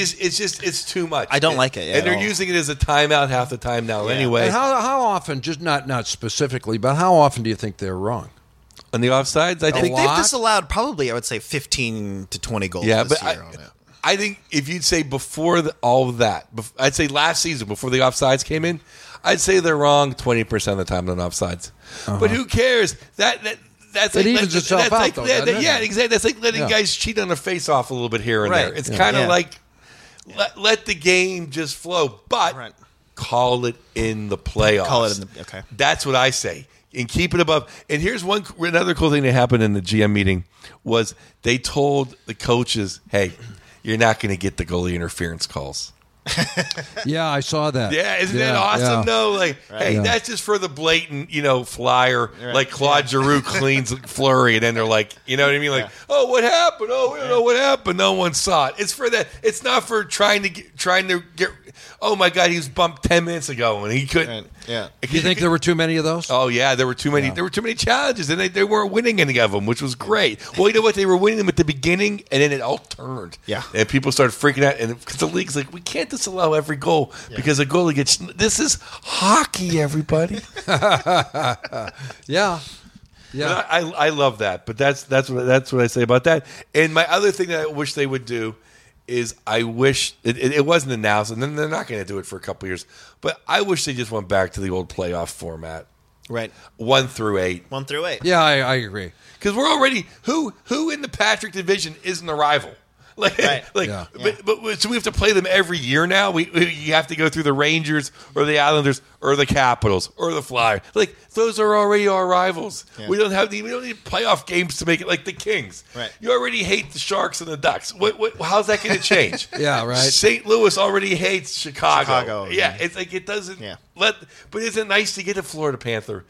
S2: It's too much.
S3: I don't like it,
S2: and they're
S3: at all.
S2: using it as a timeout half the time now. Anyway,
S1: And how often, just not specifically, but how often do you think they're wrong?
S2: on the offsides, I
S3: I
S2: think.
S3: think they've
S1: lot?
S3: disallowed probably, I would say, 15 to 20 goals
S2: Yeah,
S3: this
S2: but
S3: year on it.
S2: I think if you'd say before all of that, I'd say last season before the offsides came in, I'd say they're wrong 20% of the time on offsides. But who cares? That's
S1: It evens itself out, though, doesn't it?
S2: Yeah, exactly. That's like letting guys cheat on a face-off a little bit here and
S3: Right.
S2: there. It's kind of like let the game just flow, but
S3: Right.
S2: call it in the playoffs.
S3: Call it in the okay.
S2: That's what I say. And keep it above. And here's another cool thing that happened in the GM meeting was they told the coaches, hey, you're not going to get the goalie interference calls.
S1: Yeah, I saw that.
S2: Yeah, isn't that awesome, though? Like, hey, that's just for the blatant, flyer, like Claude Giroux cleans Fleury, and then they're like, you know what I mean? Like, oh, what happened? Oh, we don't know what happened. No one saw it. It's for that. It's not for trying to get. Oh my God, he was bumped 10 minutes ago, and he couldn't.
S3: Yeah.
S1: Do you think there were too many of those?
S2: Oh yeah, there were too many. There were too many challenges, and they weren't winning any of them, which was great. Well, you know what? They were winning them at the beginning, and then it all turned.
S3: Yeah.
S2: and people started freaking out, and because the league's like, we can't disallow every goal because a goalie gets. This is hockey, everybody.
S1: Yeah.
S2: But I love that, but that's what I say about that. And my other thing that I wish they would do is I wish it wasn't announced, and then they're not going to do it for a couple years. But I wish they just went back to the old playoff format,
S3: Right.
S2: 1 through 8.
S3: 1 through 8.
S1: Yeah, I agree.
S2: Because we're already who in the Patrick division isn't a rival.
S3: Right.
S2: But so we have to play them every year now. You have to go through the Rangers or the Islanders or the Capitals or the Flyers. Like those are already our rivals.
S3: Yeah.
S2: We don't need playoff games to make it like the Kings.
S3: Right.
S2: You already hate the Sharks and the Ducks. How's that going to change?
S1: Yeah, right.
S2: St. Louis already hates Chicago.
S3: Yeah.
S2: It's like it doesn't.
S3: Yeah.
S2: But isn't it nice to get a Florida Panther?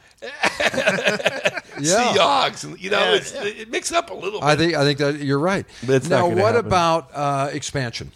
S1: Yeah.
S2: Seahawks, and it mixes up a little bit.
S1: I think that you're right.
S2: But it's
S1: now,
S2: not gonna
S1: what
S2: happen.
S1: about expansion?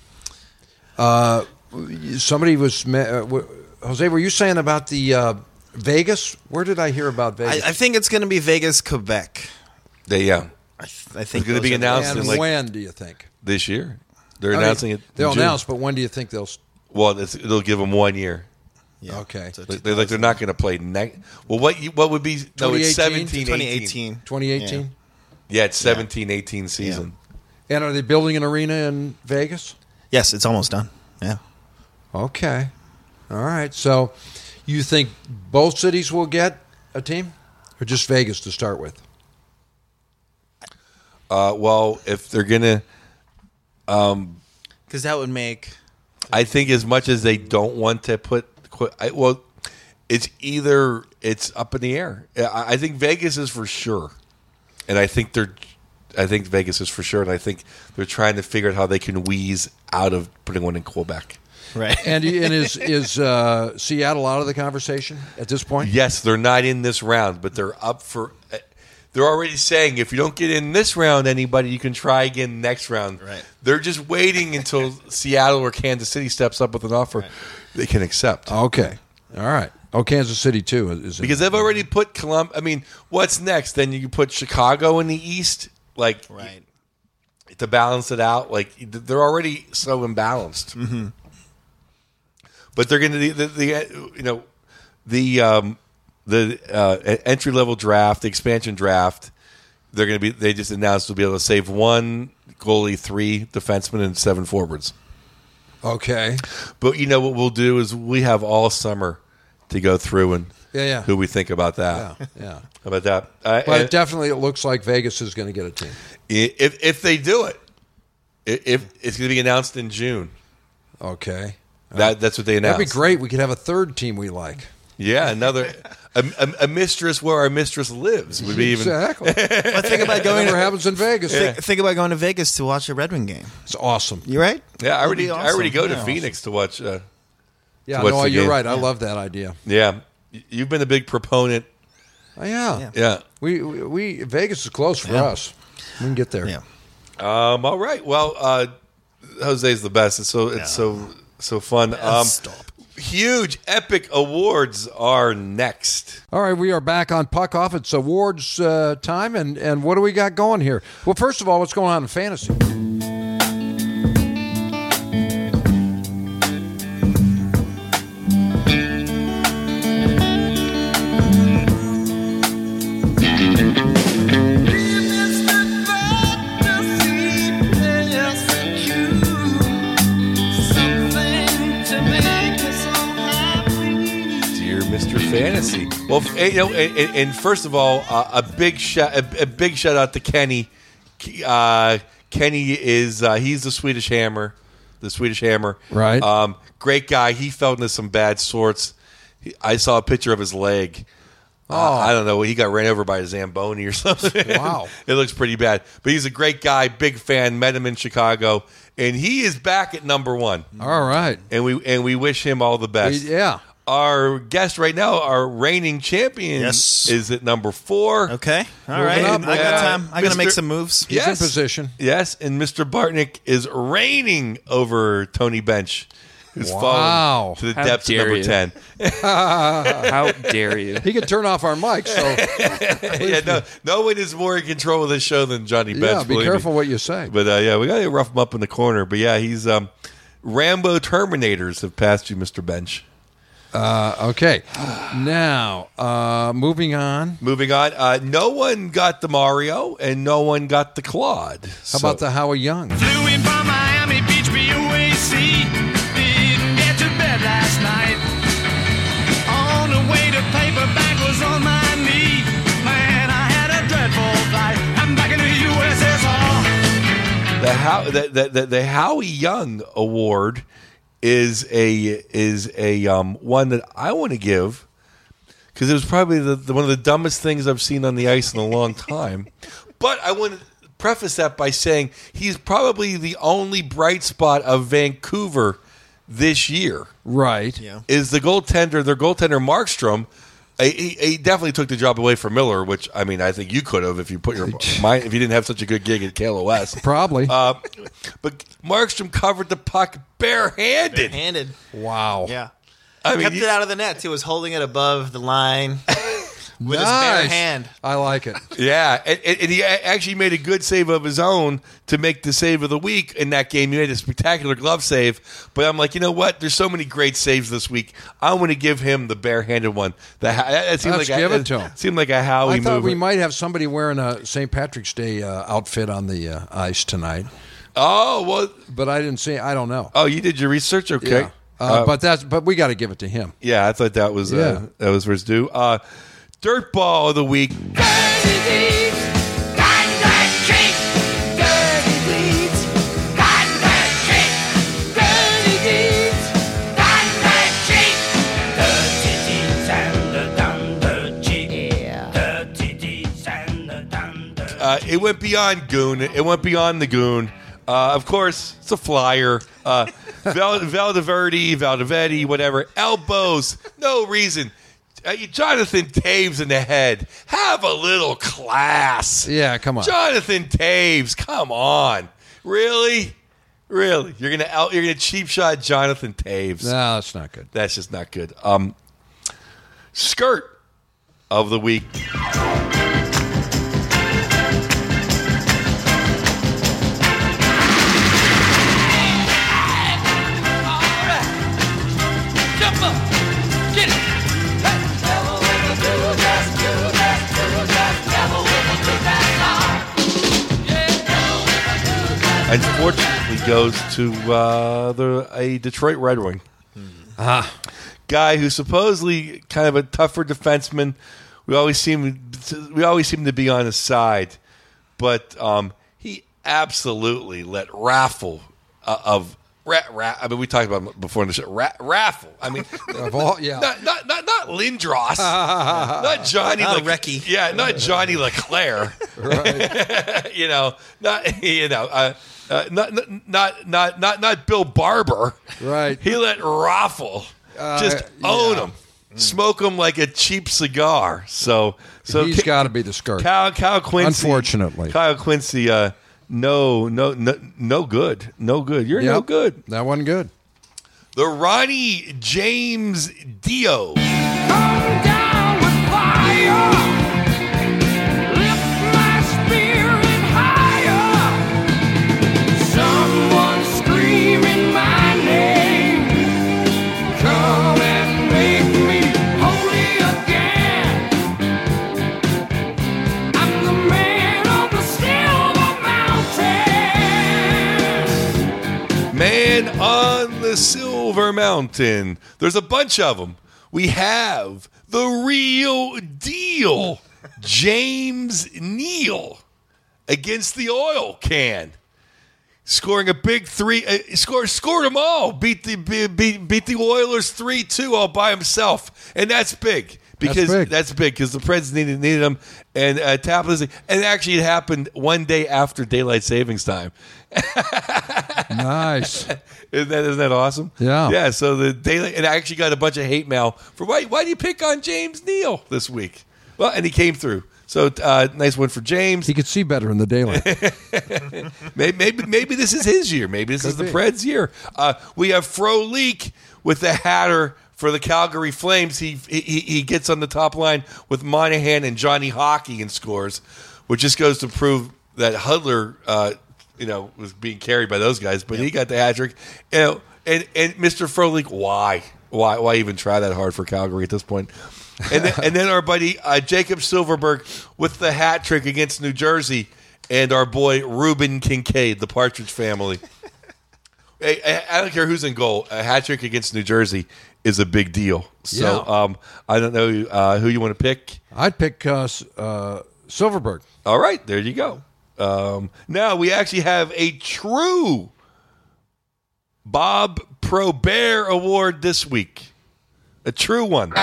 S1: Somebody was Jose. Were you saying about the Vegas? Where did I hear about Vegas?
S3: I think it's going to be Vegas, Quebec.
S2: I think
S3: I think
S2: It's gonna
S3: those
S2: be
S3: are the-
S2: announced
S1: and
S2: in,
S1: when do you think?
S2: this year. They're
S1: I mean,
S2: announcing it. in
S1: They'll
S2: June.
S1: announce, but when do you think they'll?
S2: Well, it'll give them 1 year.
S3: Yeah.
S1: Okay.
S3: So
S2: They're not going to play next. Well, what would be? No, it's
S1: 2018?
S2: 17, 18.
S1: 2018.
S2: Yeah, it's 17-18 season.
S1: And are they building an arena in Vegas?
S3: Yes, it's almost done. Yeah.
S1: Okay. All right. So, you think both cities will get a team, or just Vegas to start with?
S2: Well, if they're gonna,
S3: Because that would make.
S2: I think as much as they don't want to it's up in the air. I think Vegas is for sure, and I think Vegas is for sure, and I think they're trying to figure out how they can wheeze out of putting one in Quebec.
S3: Right.
S1: And is Seattle out of the conversation at this point?
S2: Yes, they're not in this round, but they're up for. They're already saying if you don't get in this round, anybody, you can try again next round.
S3: Right.
S2: They're just waiting until Seattle or Kansas City steps up with an offer they can accept.
S1: Okay. All right. Oh, Kansas City too is
S2: Because they've already put Columbus. I mean, what's next? Then you put Chicago in the East. Like,
S3: Right.
S2: to balance it out. Like they're already so imbalanced. Mm-hmm. But they're going to the entry level draft, the expansion draft. They're going to be. They just announced they'll be able to save 1 goalie, 3 defensemen, and 7 forwards.
S1: Okay.
S2: But what we'll do is we have all summer to go through and who we think about that.
S1: Yeah.
S2: How about that?
S1: But definitely, it looks like Vegas is going to get a team.
S2: If they do it, if it's going to be announced in June.
S1: Okay.
S2: That's what they announced.
S1: That'd be great. We could have a third team we like.
S2: Yeah, another a mistress where our mistress lives would be even.
S1: Exactly.
S3: But think about going.
S1: Whatever happens in Vegas.
S3: Think about going to Vegas to watch a Red Wing game.
S1: It's awesome.
S3: You right?
S2: Yeah, I already
S3: Awesome.
S2: go to
S3: Yeah.
S2: Phoenix to watch.
S1: Yeah,
S2: what's
S1: no,
S2: the
S1: you're
S2: game?
S1: right. I love that idea.
S2: Yeah, you've been a big proponent.
S1: Oh, yeah.
S2: Yeah.
S1: We Vegas is close for us. We can get there.
S3: Yeah.
S2: All right. Well, Jose's the best. It's so fun.
S3: Stop.
S2: Huge, epic awards are next.
S1: All right, we are back on Puck Off. It's awards time, and what do we got going here? Well, first of all, what's going on in fantasy?
S2: Fantasy. Well, and first of all, a big shout out to Kenny. Kenny is he's the Swedish Hammer,
S1: Right.
S2: Great guy. He fell into some bad sorts. I saw a picture of his leg. I don't know. He got ran over by a Zamboni or something.
S1: Wow.
S2: It looks pretty bad. But he's a great guy, big fan. Met him in Chicago, and he is back at number 1.
S1: All right.
S2: And we wish him all the best.
S1: Yeah.
S2: Our guest right now, our reigning champion, is at number 4.
S3: Okay. All right.
S1: up.
S3: I got time. I got to
S2: Mr.
S3: make some moves.
S1: He's in position.
S2: Yes, and Mr. Bartnick is reigning over Tony Bench, who's fallen to the
S4: How
S2: depths of
S4: dare
S2: number
S4: you.
S2: 10.
S4: How dare you?
S1: He can turn off our mic, so
S2: No one is more in control of this show than Johnny Bench.
S1: yeah, be
S2: believe
S1: careful
S2: me.
S1: what you say.
S2: But we got to rough him up in the corner. But yeah, he's Rambo Terminators have passed you, Mr. Bench.
S1: Okay. Now, moving on.
S2: Moving on. No one got the Mario, and no one got the Claude.
S1: How about the Howie Young?
S5: Flew in from Miami Beach, BOAC. Didn't get to bed last night. On the way to paperback was on my knee. Man, I had a dreadful flight. I'm back in the USSR.
S2: The Howie Young Award is a one that I want to give because it was probably the one of the dumbest things I've seen on the ice in a long time. But I want to preface that by saying he's probably the only bright spot of Vancouver this year.
S1: Right.
S3: Yeah.
S2: Is their goaltender Markstrom. He definitely took the job away from Miller, which I mean I think you could have if you put your mind if you didn't have such a good gig at KLOS.
S1: Probably.
S2: But Markstrom covered the puck barehanded.
S3: Handed.
S1: Wow.
S3: Yeah.
S2: I mean,
S3: Kept it out of the net, too. Was holding it above the line with his
S1: Nice.
S3: bare hand.
S1: I like it.
S2: yeah, and he actually made a good save of his own to make the save of the week in that game. He made a spectacular glove save. But I'm like, you know what? There's so many great saves this week. I want to give him the barehanded one. That seemed
S1: Let's
S2: like
S1: give it to him.
S2: Seemed like a Howie
S1: I thought
S2: move.
S1: we might have somebody wearing a St. Patrick's Day outfit on the ice tonight,
S2: Oh well.
S1: but I didn't see. I don't know.
S2: Oh, you did your research, okay?
S1: Yeah. But we got to give it to him.
S2: Yeah, I thought that was
S1: Yeah.
S2: that was for his due. Dirtball of the week.
S5: Dirty deeds, got that trick. Dirty deeds, got that trick. Dirty deeds, got that trick. Dirty deeds and the done dirty. Dirty deeds and the done dirty.
S2: It went beyond goon. It went beyond the goon. Of course, it's a flyer. Valdiverdi, whatever. Elbows, no reason. Jonathan Taves in the head. Have a little class.
S1: Yeah, come on.
S2: Jonathan Taves, come on. Really? Really? You're gonna cheap shot Jonathan Taves.
S1: No, that's not good.
S2: That's just not good. Skirt of the week. unfortunately goes to a Detroit Red Wing. Guy who's supposedly kind of a tougher defenseman. We always seem to be on his side, but he absolutely let raffle of. I mean, we talked about it before in the show. Raffle. I mean,
S1: not
S2: Lindros, not Johnny
S3: Recchi.
S2: Yeah, not Johnny LeClaire.
S1: Right.
S2: Not Bill Barber.
S1: Right.
S2: He let Raffle just own him, smoke him like a cheap cigar. So
S1: He's got to be the skirt.
S2: Kyle Quincy.
S1: Unfortunately,
S2: Kyle Quincy. No good. No good. You're no good.
S1: That wasn't good.
S2: The Ronnie James Dio.
S5: Come down with fire. Lift my spirit higher. Someone screaming my name. Come and make me holy again. I'm the man on the Silver Mountain.
S2: Man on the Silver Mountain. There's a bunch of them. We have the real deal, James Neal, against the oil can, scoring a big three. Scored them all. Beat the Oilers 3-2 all by himself, and that's big. Because that's big because the Preds needed him, and and actually it happened one day after daylight savings time.
S1: Nice.
S2: Isn't that awesome?
S1: Yeah.
S2: Yeah. So the daylight, and I actually got a bunch of hate mail for why do you pick on James Neal this week? Well, and he came through. So nice one for James.
S1: He could see better in the daylight.
S2: Maybe this is his year. Maybe this is the Preds' year. We have Frolik with the hatter for the Calgary Flames. He gets on the top line with Monahan and Johnny Hockey and scores, which just goes to prove that Hudler, was being carried by those guys. But he got the hat trick. And Mr. Frolik, why even try that hard for Calgary at this point? And then our buddy Jacob Silverberg with the hat trick against New Jersey, and our boy Ruben Kincaid, the Partridge Family. Hey, I don't care who's in goal. A hat trick against New Jersey is a big deal. So I don't know who you want to pick.
S1: I'd pick Silverberg.
S2: All right, there you go. Now we actually have a true Bob Probert Award this week. A true one.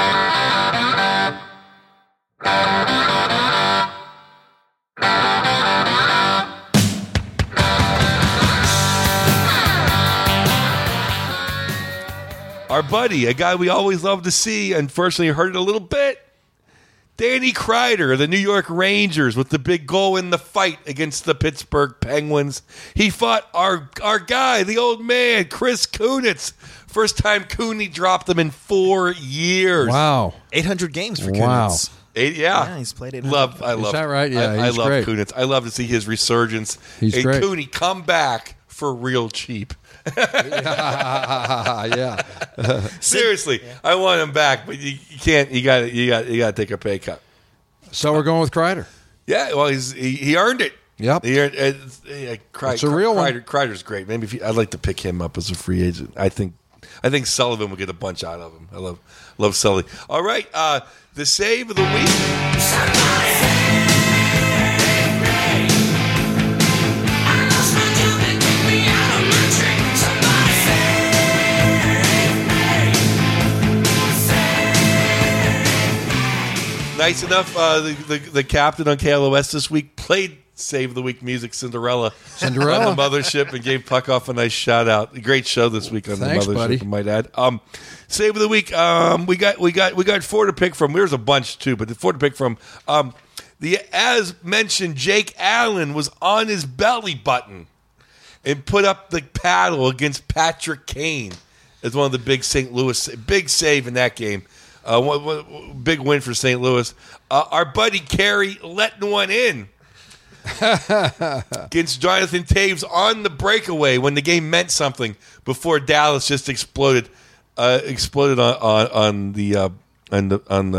S2: Our buddy, a guy we always love to see, unfortunately heard it a little bit, Danny Kreider, the New York Rangers, with the big goal in the fight against the Pittsburgh Penguins. He fought our guy, the old man, Chris Kunitz. First time Cooney dropped him in 4 years.
S1: Wow.
S3: 800 games for
S1: Wow.
S3: Kunitz.
S2: Yeah,
S3: he's played it.
S1: Is that right? Yeah,
S2: I
S1: he's
S2: love
S1: great.
S2: Kunitz. I love to see his resurgence.
S1: He's
S2: and
S1: great.
S2: Cooney come back for real cheap.
S1: Yeah.
S2: Seriously, I want him back, but you can't. You got to take a pay cut.
S1: So we're going with Kreider.
S2: Yeah, well, he earned it.
S1: Yep.
S2: He earned,
S1: It's a real one.
S2: Kreider's great. Maybe I'd like to pick him up as a free agent. I think Sullivan will get a bunch out of him. I love Sully. All right, the save of the week. Nice enough. The captain on KLOS this week played Save the Week music, Cinderella on the Mothership, and gave Puck Off a nice shout out. A great show this week on
S1: Thanks,
S2: the Mothership,
S1: buddy.
S2: I might add. Save of the Week. We got four to pick from. There's a bunch too, but the four to pick from. As mentioned, Jake Allen was on his belly button and put up the paddle against Patrick Kane as one of the big St. Louis big save in that game. Big win for St. Louis. Our buddy Carey letting one in against Jonathan Taves on the breakaway when the game meant something before Dallas just exploded on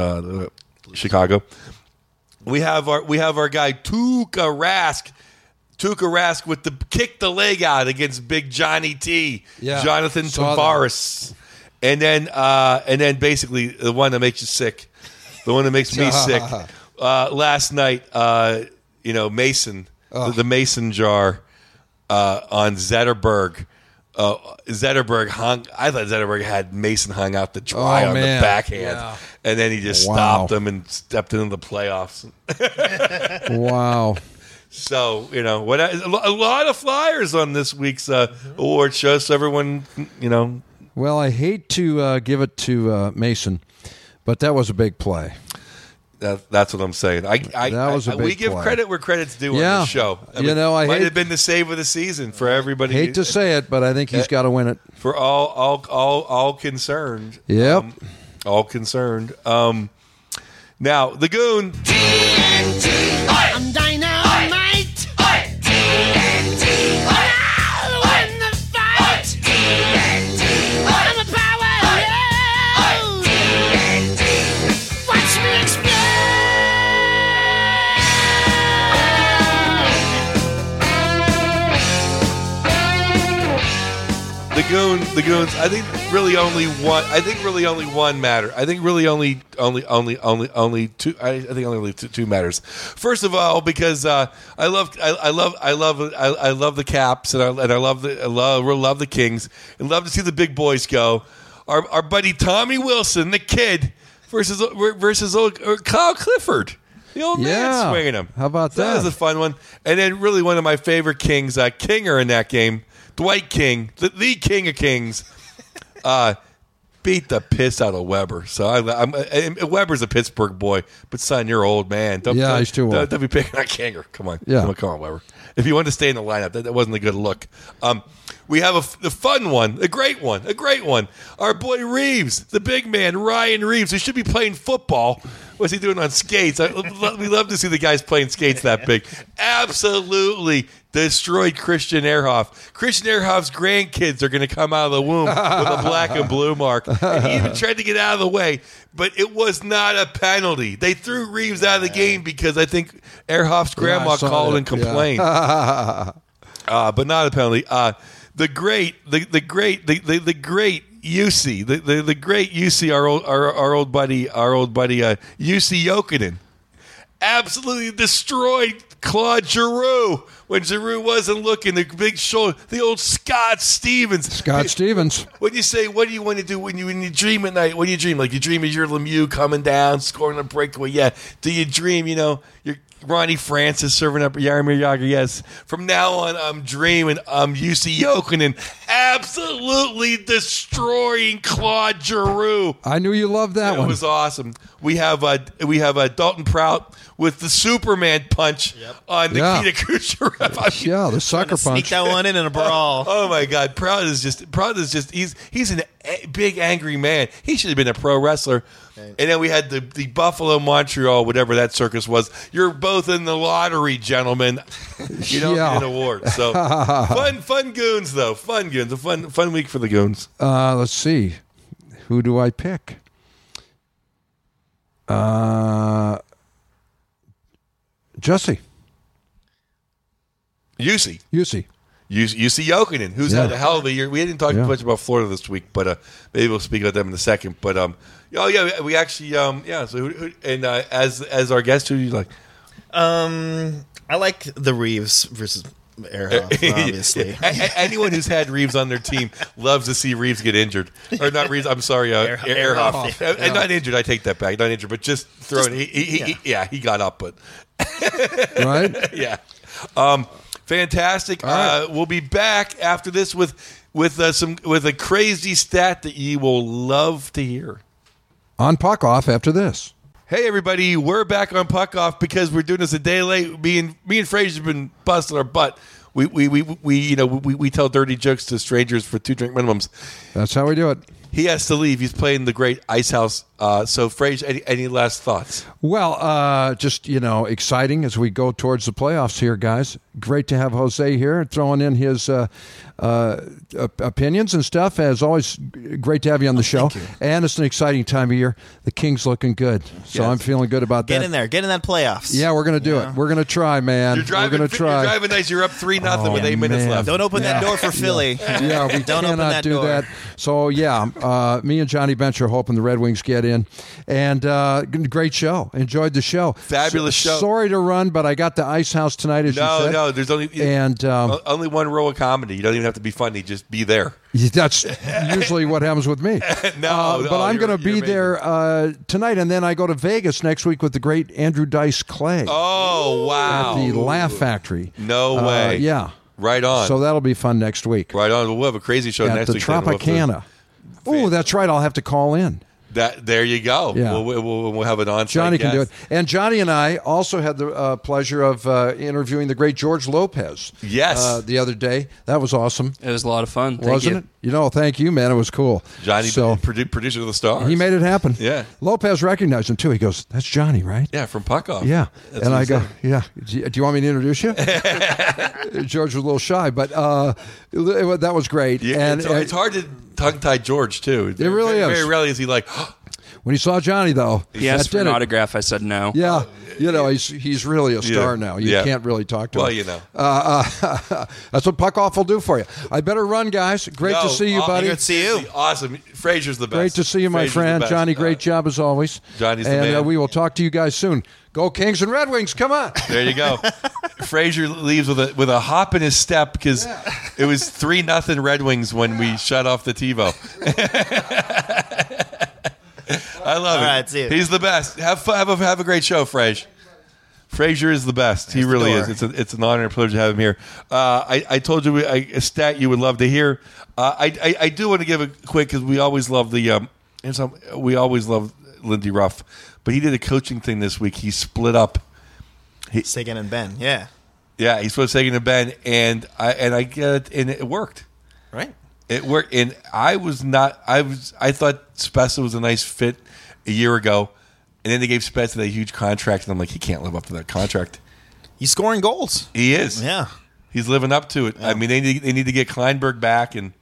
S2: Chicago. We have our guy Tuukka Rask Tuukka Rask with the kick the leg out against Big Johnny T,
S1: Yeah,
S2: Jonathan
S1: saw that.
S2: Tavares, and then basically the one that makes you sick, the one that makes me sick. Last night, Mason, the Mason jar on Zetterberg. Zetterberg hung. I thought Zetterberg had Mason hung out to dry on
S1: man.
S2: the backhand,
S1: Yeah.
S2: and then he just
S1: Wow.
S2: stopped him and stepped into the playoffs.
S1: Wow.
S2: So what? A lot of flyers on this week's award show. So everyone,
S1: Well, I hate to give it to Mason, but that was a big play.
S2: that's what I'm saying.
S1: That was a big
S2: we give
S1: play.
S2: credit where credit's due
S1: Yeah.
S2: on the show.
S1: I
S2: might
S1: hate-
S2: have been the save of the season for everybody.
S1: Hate to say it, but I think he's got to win it.
S2: For all concerned.
S1: Yep.
S2: All concerned. Now the Goon.
S5: I'm dynamite. I'll win the fight. I'm a power load. Watch me explode.
S2: The Goons. I think really only one matter. I think really only two. I think only two matters. First of all, because I love the Caps and I love the Kings and love to see the big boys go. Our buddy Tommy Wilson, the kid, versus old Kyle Clifford. The old man swinging him.
S1: How about
S2: So that was
S1: that?
S2: a fun one. And then really one of my favorite Kings, Kinger in that game, Dwight King, the King of Kings, beat the piss out of Weber. So Weber's a Pittsburgh boy, but son, you're old man.
S1: He's too old.
S2: Don't be picking on Kinger. Come on.
S1: Yeah.
S2: Come on, Weber. If you wanted to stay in the lineup, that wasn't a good look. We have a fun one, a great one. Our boy Reeves, the big man, Ryan Reeves, who should be playing football. What's he doing on skates? We love to see the guys playing skates that big. Absolutely destroyed Christian Ehrhoff. Christian Ehrhoff's grandkids are going to come out of the womb with a black and blue mark. And he even tried to get out of the way, but it was not a penalty. They threw Reeves out of the game because I think Ehrhoff's grandma
S1: I saw
S2: called
S1: that.
S2: and complained. But not a penalty. The great UC, the great UC, our old buddy UC Jokinen, absolutely destroyed Claude Giroux when Giroux wasn't looking. The big shoulder, the old Scott Stevens.
S1: Scott Stevens.
S2: When you say, what do you want to do when you dream at night? What do you dream? Like you dream of your Lemieux coming down, scoring a breakaway. Yeah. Do you dream? You're Ronnie Francis serving up Jaromir Jagr. Yes. From now on, I'm dreaming. I'm UC Jokinen absolutely destroying Claude Giroux.
S1: I knew you loved that
S2: It
S1: one.
S2: was awesome. We have Dalton Prout with the Superman punch on Nikita Kucherov.
S1: Yeah, the sucker
S3: Sneak
S1: punch.
S3: that one in a brawl.
S2: Oh my God, Prout is just he's a big angry man. He should have been a pro wrestler. And then we had the Buffalo Montreal, whatever that circus was. You're both in the lottery, gentlemen. You don't
S1: Yeah.
S2: get an award. So fun goons though. Fun goons. A fun week for the goons.
S1: Let's see. Who do I pick? Jesse.
S2: UC Jokinen, who's had a hell of a year. We didn't talk too much about Florida this week, but maybe we'll speak about them in a second. But we actually So who and as our guest, who do you like?
S3: I like the Reeves versus Ehrhoff, obviously.
S2: Anyone who's had Reeves on their team loves to see Reeves get injured. Or not Reeves, I'm sorry, Ehrhoff. And not injured, I take that back. Not injured, but just throw it. He got up, but
S1: Right?
S2: yeah. Fantastic.
S1: right.
S2: We'll be back after this with a crazy stat that you will love to hear.
S1: On Puck Off after this.
S2: Hey everybody, we're back on Puck Off because we're doing this a day late. Me and Fraser have been busting our butt. We tell dirty jokes to strangers for 2 drink minimums.
S1: That's how we do it.
S2: He has to leave. He's playing the great Ice House So, Frazier, any last thoughts?
S1: Well, just, exciting as we go towards the playoffs here, guys. Great to have Jose here throwing in his opinions and stuff. As always, great to have you on the show. And it's an exciting time of year. The Kings looking good. So I'm feeling good about that.
S3: Get in there. Get in that playoffs.
S1: Yeah, we're going to do it. We're going to try, man.
S2: You're driving,
S1: we're going to try.
S2: You're driving nice. You're up 3-0 with 8 minutes left.
S3: Don't open that door for Philly.
S1: Yeah, we
S3: Don't open
S1: cannot
S3: that
S1: do
S3: door.
S1: that. So, me and Johnny Bench are hoping the Red Wings get in. And great show. Enjoyed the show.
S2: Fabulous show.
S1: Sorry to run, but I got the Ice House tonight, as you said.
S2: No, there's only one row of comedy. You don't even have to be funny. Just be there.
S1: That's usually what happens with me. But I'm going to be there tonight, and then I go to Vegas next week with the great Andrew Dice Clay.
S2: Oh, wow.
S1: At the Laugh Factory.
S2: No way.
S1: Yeah.
S2: Right on.
S1: So that'll be fun next week.
S2: Right on. We'll have a crazy show
S1: At
S2: next
S1: the
S2: week. then.
S1: Tropicana. Oh, that's right. I'll have to call in.
S2: There you go.
S1: Yeah.
S2: We'll have an on-site
S1: Johnny can do it.
S2: guest.
S1: And Johnny and I also had the pleasure of interviewing the great George Lopez.
S2: Yes.
S1: The other day. That was awesome.
S4: It was a lot of fun. Thank
S1: Wasn't
S4: you.
S1: it? Thank you, man. It was cool.
S2: Johnny,
S1: So
S2: producer of the Stars.
S1: he made it happen.
S2: Yeah.
S1: Lopez recognized him, too. He goes, that's Johnny, right?
S2: Yeah, from Puck Off.
S1: Yeah.
S2: That's
S1: And
S2: what
S1: I
S2: he
S1: go,
S2: said.
S1: yeah. Do you want me to introduce you? George was a little shy, but that was great.
S2: Yeah,
S1: and
S2: it's hard to tongue-tie George, too.
S1: It really is.
S2: Very rarely is he like,
S1: when he saw Johnny, though,
S4: He asked
S1: that
S4: for
S1: did
S4: an
S1: it.
S4: autograph. I said no.
S1: Yeah. He's really a star now. You
S2: Yeah.
S1: can't really talk to him.
S2: well,
S1: That's what Puck Off will do for you. I better run, guys. Great to see you, buddy.
S3: Good to see you.
S2: Awesome. Frazier's the best.
S1: Great to see you, my
S2: Frazier's the
S1: friend.
S2: best.
S1: Johnny, great job as always.
S2: Johnny's the
S1: and
S2: man.
S1: we will talk to you guys soon. Go Kings and Red Wings. Come on.
S2: There you go. Frazier leaves with a hop in his step because it was 3-0 Red Wings when we shut off the TiVo. I love it.
S3: All right, see you.
S2: He's the best. Have fun. Have a great show, Frazier. Frazier is the best. He really is. It's an honor and privilege to have him here. I told you a stat you would love to hear. I do want to give a quick because we always love we always love Lindy Ruff, but he did a coaching thing this week. He split up.
S3: Sagan and Ben. Yeah.
S2: Yeah, he's supposed to Sagan and Ben, and I get it, and it worked.
S3: Right.
S2: It worked, and I thought Spezza was a nice fit a year ago, and then they gave Spezza that huge contract, and I'm like, he can't live up to that contract.
S3: He's scoring goals.
S2: He is.
S3: Yeah.
S2: He's living up to it. I mean, they need to get Kleinberg back, and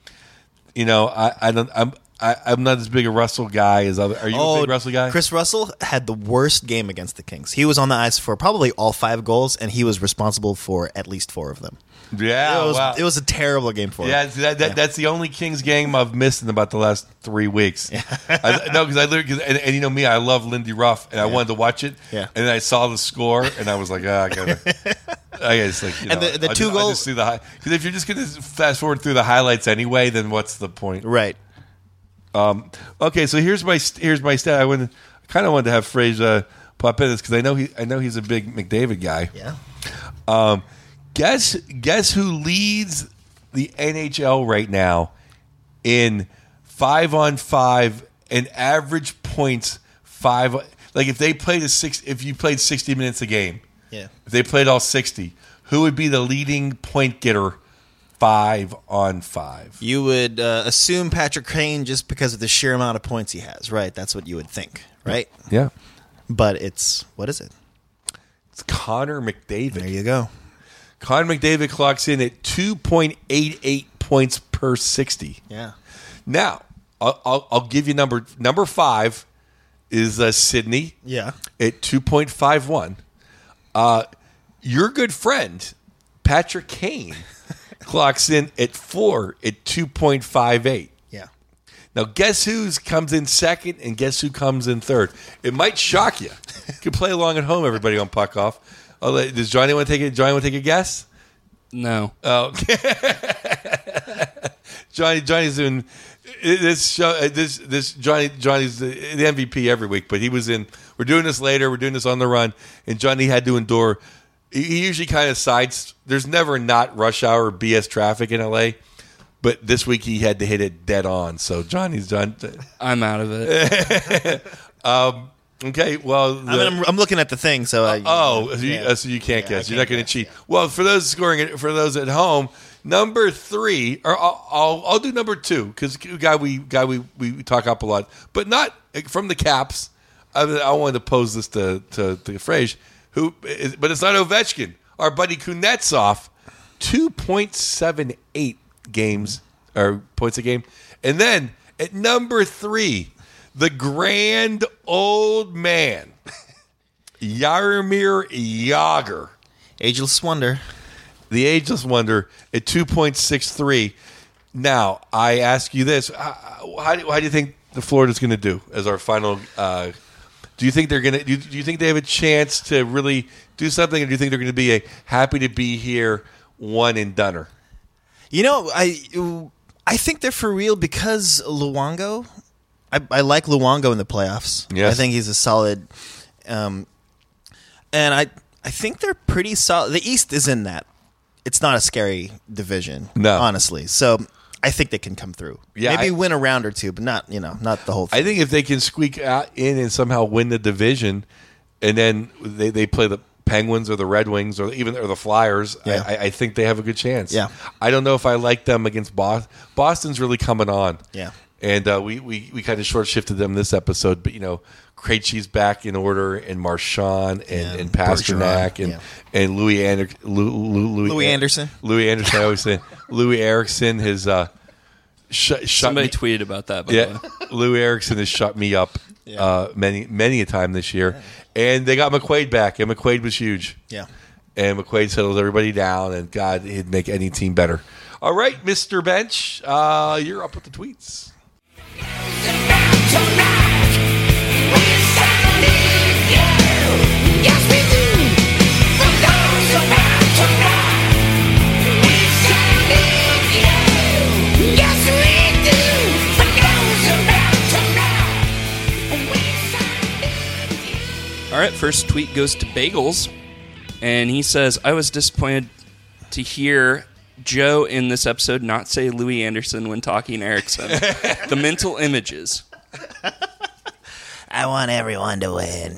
S2: I'm not as big a Russell guy as other. Are you a big Russell guy?
S3: Chris Russell had the worst game against the Kings. He was on the ice for probably all 5 goals, and he was responsible for at least 4 of them.
S2: Yeah,
S3: It was a terrible game for him.
S2: Yeah, that's the only Kings game I've missed in about the last 3 weeks. Yeah. And you know me, I love Lindy Ruff, and I wanted to watch it.
S3: Yeah.
S2: And then I saw the score, and I was like, I gotta just like,
S3: And the 2 goals.
S2: I just see the because if you're just gonna fast forward through the highlights anyway, then what's the point?
S3: Right.
S2: Okay, so here's my stat. I kind of wanted to have Frazier pop in this because I know he's a big McDavid guy.
S3: Yeah.
S2: Guess who leads the NHL right now in 5-on-5 and average points 5? Like if you played 60 minutes a game,
S3: Yeah.
S2: if they played all 60, who would be the leading point getter 5-on-5?
S3: You would assume Patrick Kane just because of the sheer amount of points he has, right? That's what you would think, right?
S2: Yeah,
S3: But what is it?
S2: it's Connor McDavid.
S3: There you go.
S2: Connor McDavid clocks in at 2.88 points per 60.
S3: Yeah.
S2: Now, I'll give you number 5 is Sydney.
S3: Yeah.
S2: At 2.51. Your good friend Patrick Kane clocks in at 4 at 2.58.
S3: Yeah.
S2: Now, guess who comes in second and guess who comes in third? It might shock you. You can play along at home, everybody on Puck Off. Does Johnny want to take it? Johnny want to take a guess?
S4: No.
S2: Oh, Johnny's doing this show. Johnny's the MVP every week, but he was in. We're doing this later. We're doing this on the run, and Johnny had to endure. He usually kind of sides. There's never not rush hour BS traffic in LA, but this week he had to hit it dead on. So Johnny's done.
S4: I'm out of it.
S2: Okay, well,
S3: I'm looking at the thing, so
S2: so you can't guess. You're not going to cheat. Well, for those at home, number 3, or I'll do number 2 because guy we talk up a lot, but not from the Caps. I wanted to pose this to Frage, but it's not Ovechkin. Our buddy Kuznetsov, 2.78 games or points a game, and then at number 3, the grand old man, Jaromir Jagr,
S3: Ageless wonder.
S2: the ageless wonder, at 2.63. Now, I ask you this: how do you think the Florida's going to do as our final? Do you think they're going to? Do you think they have a chance to really do something, or do you think they're going to be a happy to be here, one and doneer?
S3: You know, I think they're for real because Luongo. I like Luongo in the playoffs.
S2: Yes.
S3: I think he's a solid. And I think they're pretty solid. The East is in that. It's not a scary division,
S2: No.
S3: honestly. So I think they can come through.
S2: Yeah,
S3: Maybe win a round or two, but not the whole thing.
S2: I think if they can squeak out in and somehow win the division, and then they play the Penguins or the Red Wings or the Flyers,
S3: Yeah.
S2: I think they have a good chance.
S3: Yeah.
S2: I don't know if I like them against Boston. Boston's really coming on.
S3: Yeah.
S2: And we kind of short shifted them this episode, but Krejci's back in order, and Marchand and Pasternak
S3: Bergeron,
S2: and Louis Anderson. Louis Anderson. I always say Louis Erickson has shut
S4: Somebody
S2: me.
S4: tweeted about that, by the way.
S2: Louis Erickson has shut me up many a time this year, and they got McQuaid back, and McQuaid was huge.
S3: Yeah.
S2: And McQuaid settles everybody down, and God, he'd make any team better. All right, Mr. Bench, you're up with the tweets.
S4: All right, first tweet goes to Bagels, and he says, I was disappointed to hear Joe in this episode not say Louis Anderson when talking Erickson. The mental images.
S3: I want everyone to win.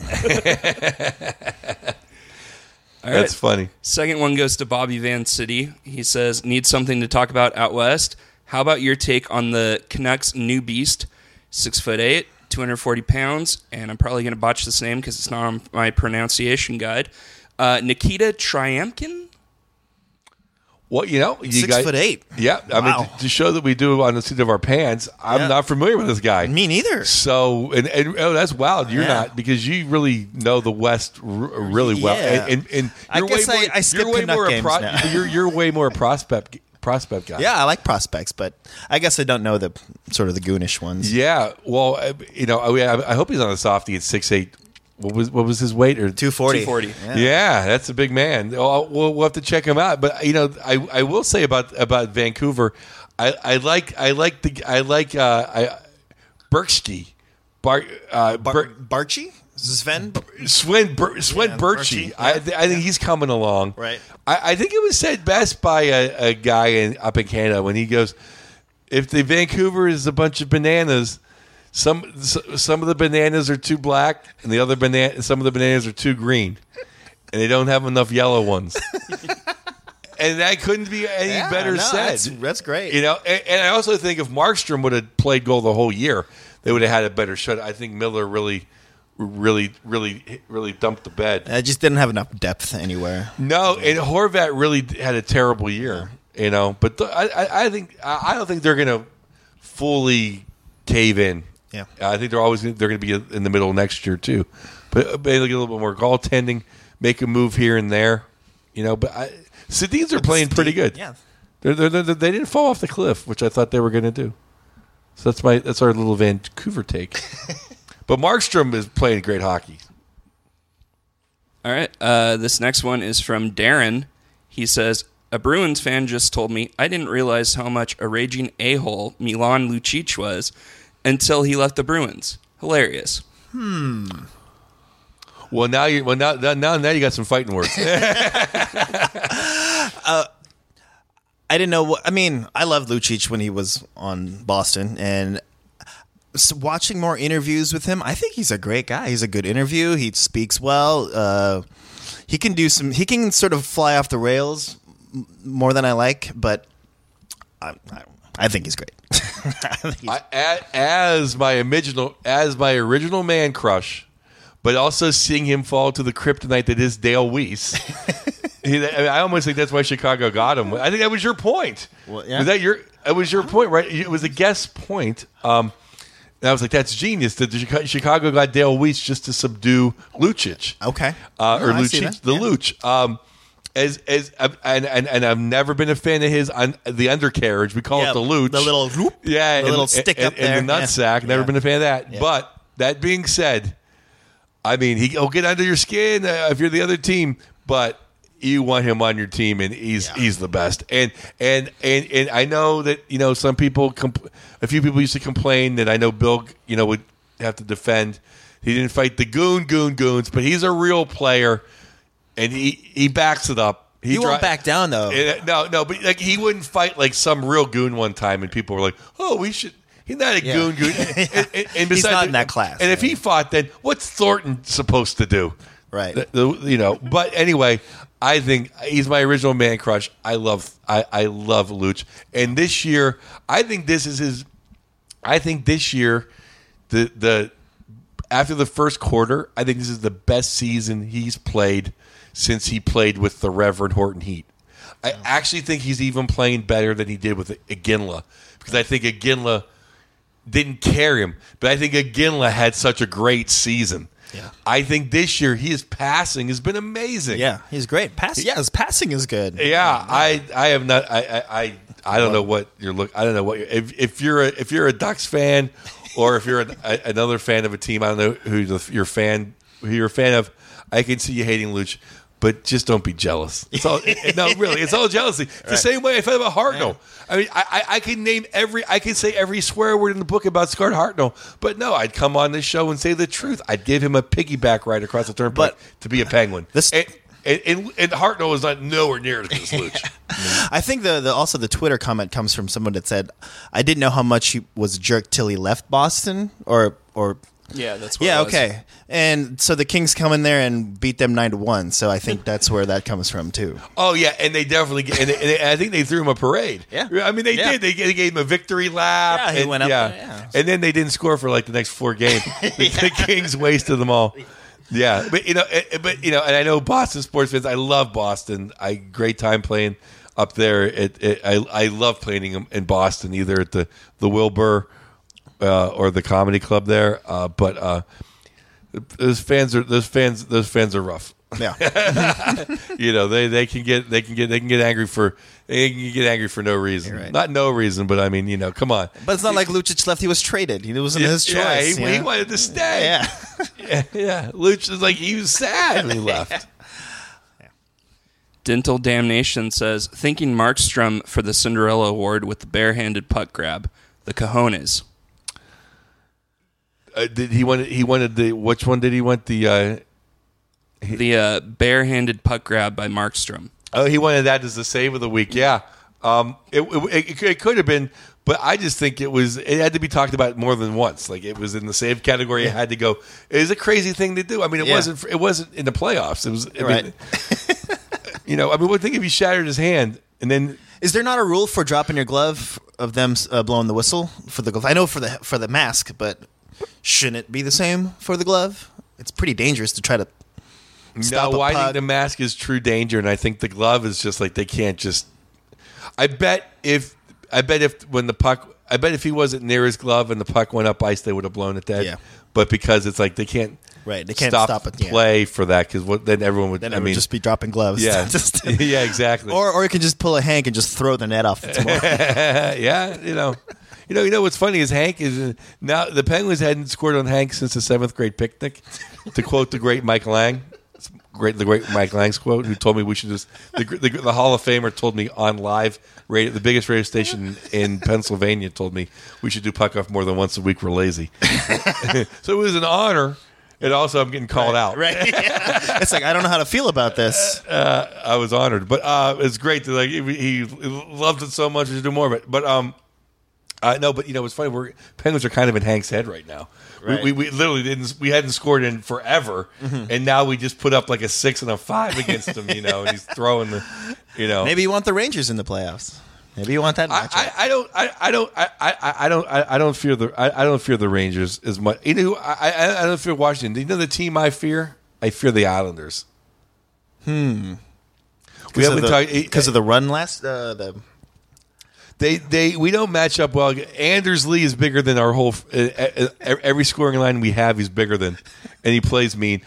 S4: All
S2: That's
S4: right.
S2: funny.
S4: Second one goes to Bobby Van City. He says, need something to talk about out west. How about your take on the Canucks' new beast, 6'8", 240 pounds, and I'm probably going to botch this name because it's not on my pronunciation guide. Nikita Triamkin?
S2: Well, you
S3: 6'8".
S2: Yeah, I
S3: Wow.
S2: mean, to show that we do on the seat of our pants, I'm
S3: Yeah.
S2: not familiar with this guy.
S3: Me neither.
S2: So, and that's wild. You're
S3: Yeah.
S2: not, because you really know the West really well.
S3: Yeah.
S2: And
S3: I
S2: you're
S3: guess
S2: way more,
S3: I skip
S2: you're way
S3: Canuck
S2: more
S3: games now.
S2: you're way more a prospect guy.
S3: Yeah, I like prospects, but I guess I don't know the sort of the goonish ones.
S2: Yeah. Well, I hope he's on a softie at 6'8". What was his weight? Or
S3: 240.
S4: 240.
S2: Yeah, that's a big man. We'll have to check him out. But I will say about Vancouver, I like Berkey.
S3: Barchi? Sven?
S2: Sven Berkey.
S3: Berkey,
S2: I think he's coming along.
S3: Right.
S2: I think it was said best by a guy up in Canada when he goes, if the Vancouver is a bunch of bananas, some of the bananas are too black, and some of the bananas are too green, and they don't have enough yellow ones. And that couldn't be any better said.
S3: That's great.
S2: And I also think if Markstrom would have played goal the whole year, they would have had a better shot. I think Miller really dumped the bed.
S3: I just didn't have enough depth anywhere.
S2: No, and Horvat really had a terrible year. But I don't think they're going to fully cave in.
S3: Yeah.
S2: I think they're going to be in the middle next year too. But maybe get a little bit more goaltending, make a move here and there. But Sedins are playing pretty good.
S3: Yeah.
S2: They didn't fall off the cliff, which I thought they were going to do. So that's our little Vancouver take. But Markstrom is playing great hockey.
S4: All right. This next one is from Darren. He says, a Bruins fan just told me I didn't realize how much a raging a-hole Milan Lucic was until he left the Bruins. Hilarious.
S2: Well, now you got some fighting words.
S3: I didn't know what. I mean, I loved Lucic when he was on Boston, and watching more interviews with him, I think he's a great guy. He's a good interview. He speaks well. He can do some. He can sort of fly off the rails more than I like, but I I think he's great.
S2: As my original man crush, but also seeing him fall to the kryptonite that is Dale Weiss. I almost think that's why Chicago got him. I think that was your point.
S3: Well, yeah.
S2: It was your point, right? It was a guest point. And I was like, that's genius that Chicago got Dale Weiss just to subdue Lucic.
S3: Okay.
S2: Or
S3: I see
S2: Lucic,
S3: that.
S2: the
S3: Yeah.
S2: Luch. And I've never been a fan of his the undercarriage. We call it the Luch.
S3: The little whoop.
S2: Yeah,
S3: The little stick up there.
S2: and the nutsack. Never been a fan of that.
S3: Yeah.
S2: But that being said, I mean, he'll get under your skin if you're the other team, but you want him on your team, and he's the best. And I know that some people, a few people used to complain that I know Bill would have to defend. He didn't fight the goons, but he's a real player, and he backs it up.
S3: He won't back down though.
S2: No, but like he wouldn't fight like some real goon one time, and people were like, "Oh, we should." He's not a goon. And
S3: He's not in that class.
S2: And if he fought, then what's Thornton supposed to do?
S3: Right.
S2: But anyway, I think he's my original man crush. I love Luch. And this year, I think this year, the after the first quarter, I think this is the best season he's played since he played with the Reverend Horton Heat. I actually think he's even playing better than he did with Iginla, because I think Iginla didn't carry him, but I think Iginla had such a great season.
S3: Yeah.
S2: I think this year his passing has been amazing.
S3: Yeah, he's great. His passing is good.
S2: Yeah, I have not. I don't know what you're looking. I don't know what if you're a Ducks fan, or if you're another fan of a team. I don't know who you're a fan of. I can see you hating Luch, but just don't be jealous. It's all, no, really, it's all jealousy. It's the same way I felt about Hartnell. I mean, I can name I can say every swear word in the book about Scott Hartnell, but no, I'd come on this show and say the truth. I'd give him a piggyback ride across the turnpike to be a Penguin. And Hartnell is not nowhere near as good as Luch.
S3: I think also the Twitter comment comes from someone that said, "I didn't know how much he was jerked till he left Boston," or.
S4: Yeah, that's what it was.
S3: Okay. And so the Kings come in there and beat them 9-1. So I think that's where that comes from too.
S2: Oh yeah, and they definitely and I think they threw him a parade.
S3: Yeah.
S2: I mean they did. They gave him a victory lap.
S3: Yeah, he went up
S2: Yeah.
S3: there, yeah.
S2: And then they didn't score for like the next 4 games. The Kings wasted them all. Yeah, but and I know Boston sports fans. I love Boston. Great time playing up there. I love playing in Boston, either at the Wilbur or the comedy club there. But those fans are rough.
S3: Yeah.
S2: They can get angry for no reason.
S3: Right.
S2: Not no reason, but I mean, come on.
S3: But it's not like Lucic left. He was traded. It wasn't his choice.
S2: Yeah, he wanted to stay.
S3: Yeah.
S2: Luch is like, he was sad when he left.
S4: Dental Damnation says, thinking Markstrom for the Cinderella Award with the barehanded puck grab. The cojones.
S2: Did he wanted the which one did he want the
S4: barehanded puck grab by Markstrom.
S2: Oh, he wanted that as the save of the week. Yeah, it could have been, but I just think it had to be talked about more than once. Like, it was in the save category. It had to go. It was a crazy thing to do. I mean, it wasn't in the playoffs. It was
S3: Right.
S2: One thing if he shattered his hand and then.
S3: Is there not a rule for dropping your glove of them blowing the whistle for the glove? I know for the mask, but shouldn't it be the same for the glove? It's pretty dangerous to try to stop
S2: I
S3: a puck.
S2: think the mask is true danger, and I think the glove is just like they can't just. I bet if he wasn't near his glove and the puck went up ice, they would have blown it dead.
S3: Yeah.
S2: But because it's like they can't.
S3: Right, they can't
S2: stop
S3: it.
S2: play for that, because then everyone would.
S3: Then it would just be dropping gloves.
S2: Yeah,
S3: Just-
S2: yeah, exactly.
S3: or you can just pull a Hank and just throw the net off. It's more.
S2: Yeah, what's funny is Hank is now the Penguins hadn't scored on Hank since the 7th grade picnic. To quote the great Mike Lang, the great Mike Lang's quote, who told me we should just the Hall of Famer told me on live radio, the biggest radio station in Pennsylvania told me we should do puck off more than once a week. We're lazy, so it was an honor. And also, I'm getting called out.
S3: Right. It's like, I don't know how to feel about this.
S2: I was honored, but it's great that he loved it so much to do more of it. But no, but it's funny. Penguins are kind of in Hank's head right now.
S3: Right.
S2: We literally hadn't scored in forever, and now we just put up like a 6 and a 5 against him. And he's throwing the.
S3: Maybe you want the Rangers in the playoffs. Maybe you want that matchup.
S2: I don't fear the Rangers as much. You know, I don't fear Washington. You know the team I fear? I fear the Islanders. We haven't talked
S3: because of the run last
S2: we don't match up well. Anders Lee is bigger than our whole every scoring line we have. He's bigger than, and he plays mean.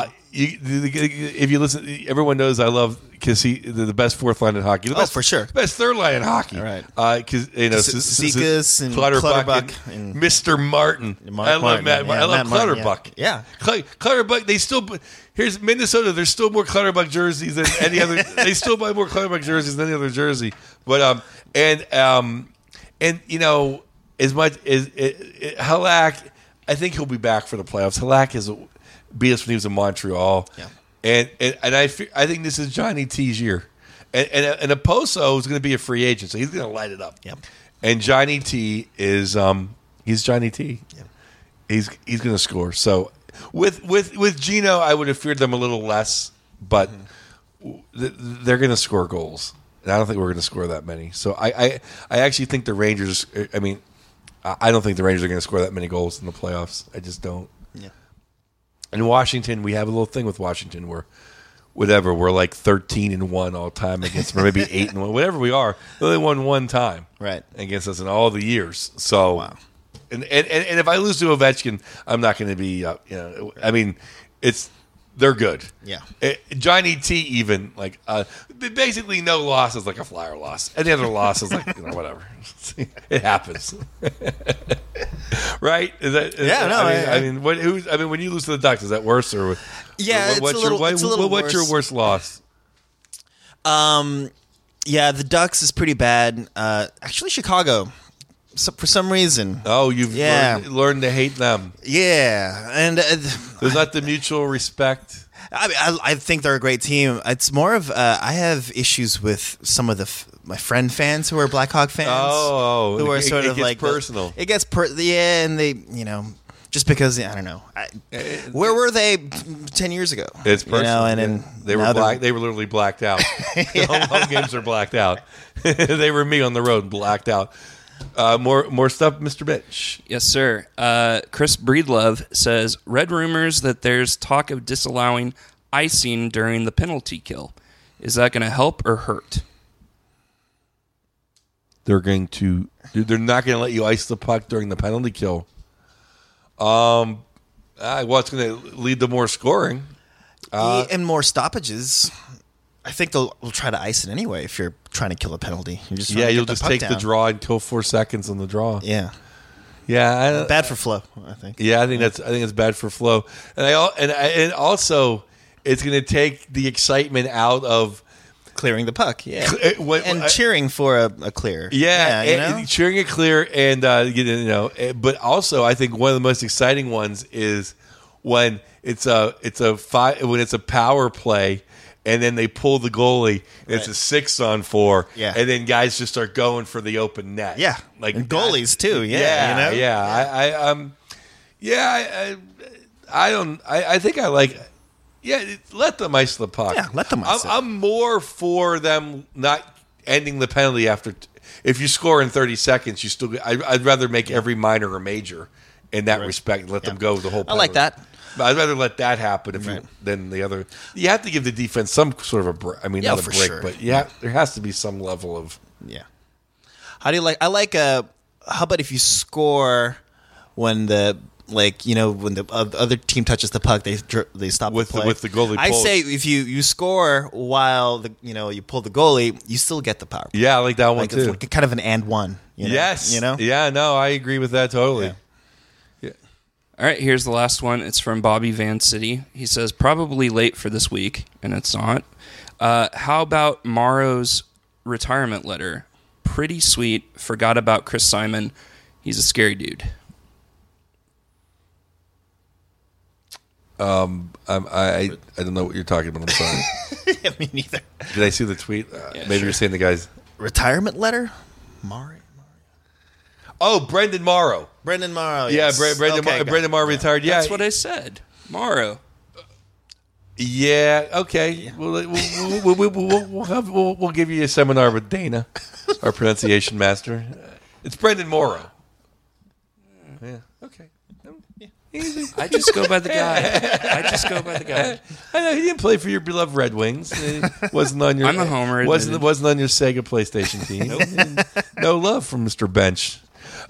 S2: If you listen, everyone knows I love because the best fourth line in hockey.
S3: For sure,
S2: best third line in hockey.
S3: All right,
S2: because
S3: Cizikas and
S2: Clutterbuck
S3: and
S2: Mr. Martin. I love Matt. I love Clutterbuck.
S3: Yeah,
S2: Clutterbuck. They still. Here's Minnesota. There's still more Clutterbuck jerseys than any other. They still buy more Clutterbuck jerseys than any other jersey. But and you know, as much as Halak, I think he'll be back for the playoffs. Halak is beat us when he was in Montreal.
S3: Yeah.
S2: And I think this is Johnny T's year. And Oposo is going to be a free agent, so he's going to light it up.
S3: Yep.
S2: And Johnny T is he's Johnny T.
S3: Yep.
S2: He's going to score. So with Gino, I would have feared them a little less, but they're going to score goals. And I don't think we're going to score that many. So I actually think the Rangers. I mean, I don't think the Rangers are going to score that many goals in the playoffs. I just don't.
S3: Yeah.
S2: In Washington, we have a little thing with Washington where, we're like 13-1 all time against them, or maybe 8-1, whatever we are. They only won one time,
S3: right,
S2: against us in all the years. So,
S3: wow.
S2: And if I lose to Ovechkin, I'm not going to be. I mean, they're good.
S3: Yeah.
S2: Johnny T even like basically no loss is like a Flyer loss. Any other loss is like whatever. It happens. Right? I mean, when you lose to the Ducks, is that worse or?
S3: Yeah,
S2: what's your worst loss?
S3: Yeah, the Ducks is pretty bad. Actually, Chicago. So, for some reason.
S2: Oh, you've learned to hate them.
S3: Yeah, and
S2: there's not the mutual respect.
S3: I think they're a great team. It's more of I have issues with some of my friend fans who are Blackhawk fans.
S2: Oh,
S3: who are sort of like
S2: personal.
S3: It gets and they just because I don't know. Where were they 10 years ago?
S2: It's personal.
S3: And
S2: they were they were literally blacked out. Home games are blacked out. They were me on the road, blacked out. More stuff, Mr. Bitch.
S4: Yes, sir. Chris Breedlove says, read rumors that there's talk of disallowing icing during the penalty kill. Is that going to help or hurt?
S2: They're not going to let you ice the puck during the penalty kill. Well, it's going to lead to more scoring.
S3: And more stoppages. I think they'll try to ice it anyway if you're trying to kill a penalty.
S2: You'll just take the draw and kill 4 seconds on the draw.
S3: Yeah.
S2: Yeah,
S3: bad for flow, I think.
S2: Yeah, I think it's bad for flow. And also it's going to take the excitement out of
S3: clearing the puck. Yeah. And cheering for a clear.
S2: Yeah, cheering a clear and but also I think one of the most exciting ones is when it's a power play. And then they pull the goalie. And It's a 6-on-4.
S3: Yeah.
S2: And then guys just start going for the open net.
S3: Yeah.
S2: Like
S3: and goalies too.
S2: Yeah. Yeah. I think I like. Yeah. Let them ice the puck.
S3: Yeah. Let them ice it.
S2: I'm more for them not ending the penalty after. If you score in 30 seconds, you still. I'd rather make every minor a major in that respect. Let them go the whole penalty.
S3: I like that.
S2: I'd rather let that happen than the other. You have to give the defense some sort of a break. I mean, not a break,
S3: sure.
S2: But there has to be some level of.
S3: Yeah. How do you like? I like. How about if you score when the other team touches the puck, they stop
S2: with
S3: the play
S2: with the goalie.
S3: I say if you score while you pull the goalie, you still get the power.
S2: Yeah, I like that one too.
S3: It's kind of an and one.
S2: Yes. Yeah. No, I agree with that totally.
S3: Yeah.
S4: All right, here's the last one. It's from Bobby Van City. He says, probably late for this week, and it's not. How about Morrow's retirement letter? Pretty sweet. Forgot about Chris Simon. He's a scary dude.
S2: I don't know what you're talking about. I'm sorry.
S3: Yeah, me neither.
S2: Did I see the tweet? Maybe you're saying the guy's
S3: retirement letter? Morrow.
S2: Oh, Brendan Morrow.
S3: Brendan Morrow.
S2: Yeah,
S3: Yes.
S2: Brendan Morrow retired. Yeah,
S4: That's what I said. Morrow.
S2: Yeah. Okay. Yeah. We'll give you a seminar with Dana. our pronunciation master. It's Brendan Morrow. Yeah. Okay. Easy.
S4: I just go by the guide.
S2: I know he didn't play for your beloved Red Wings. He wasn't on your.
S4: I'm a homer.
S2: Wasn't on your Sega PlayStation team. No love from Mr. Bench.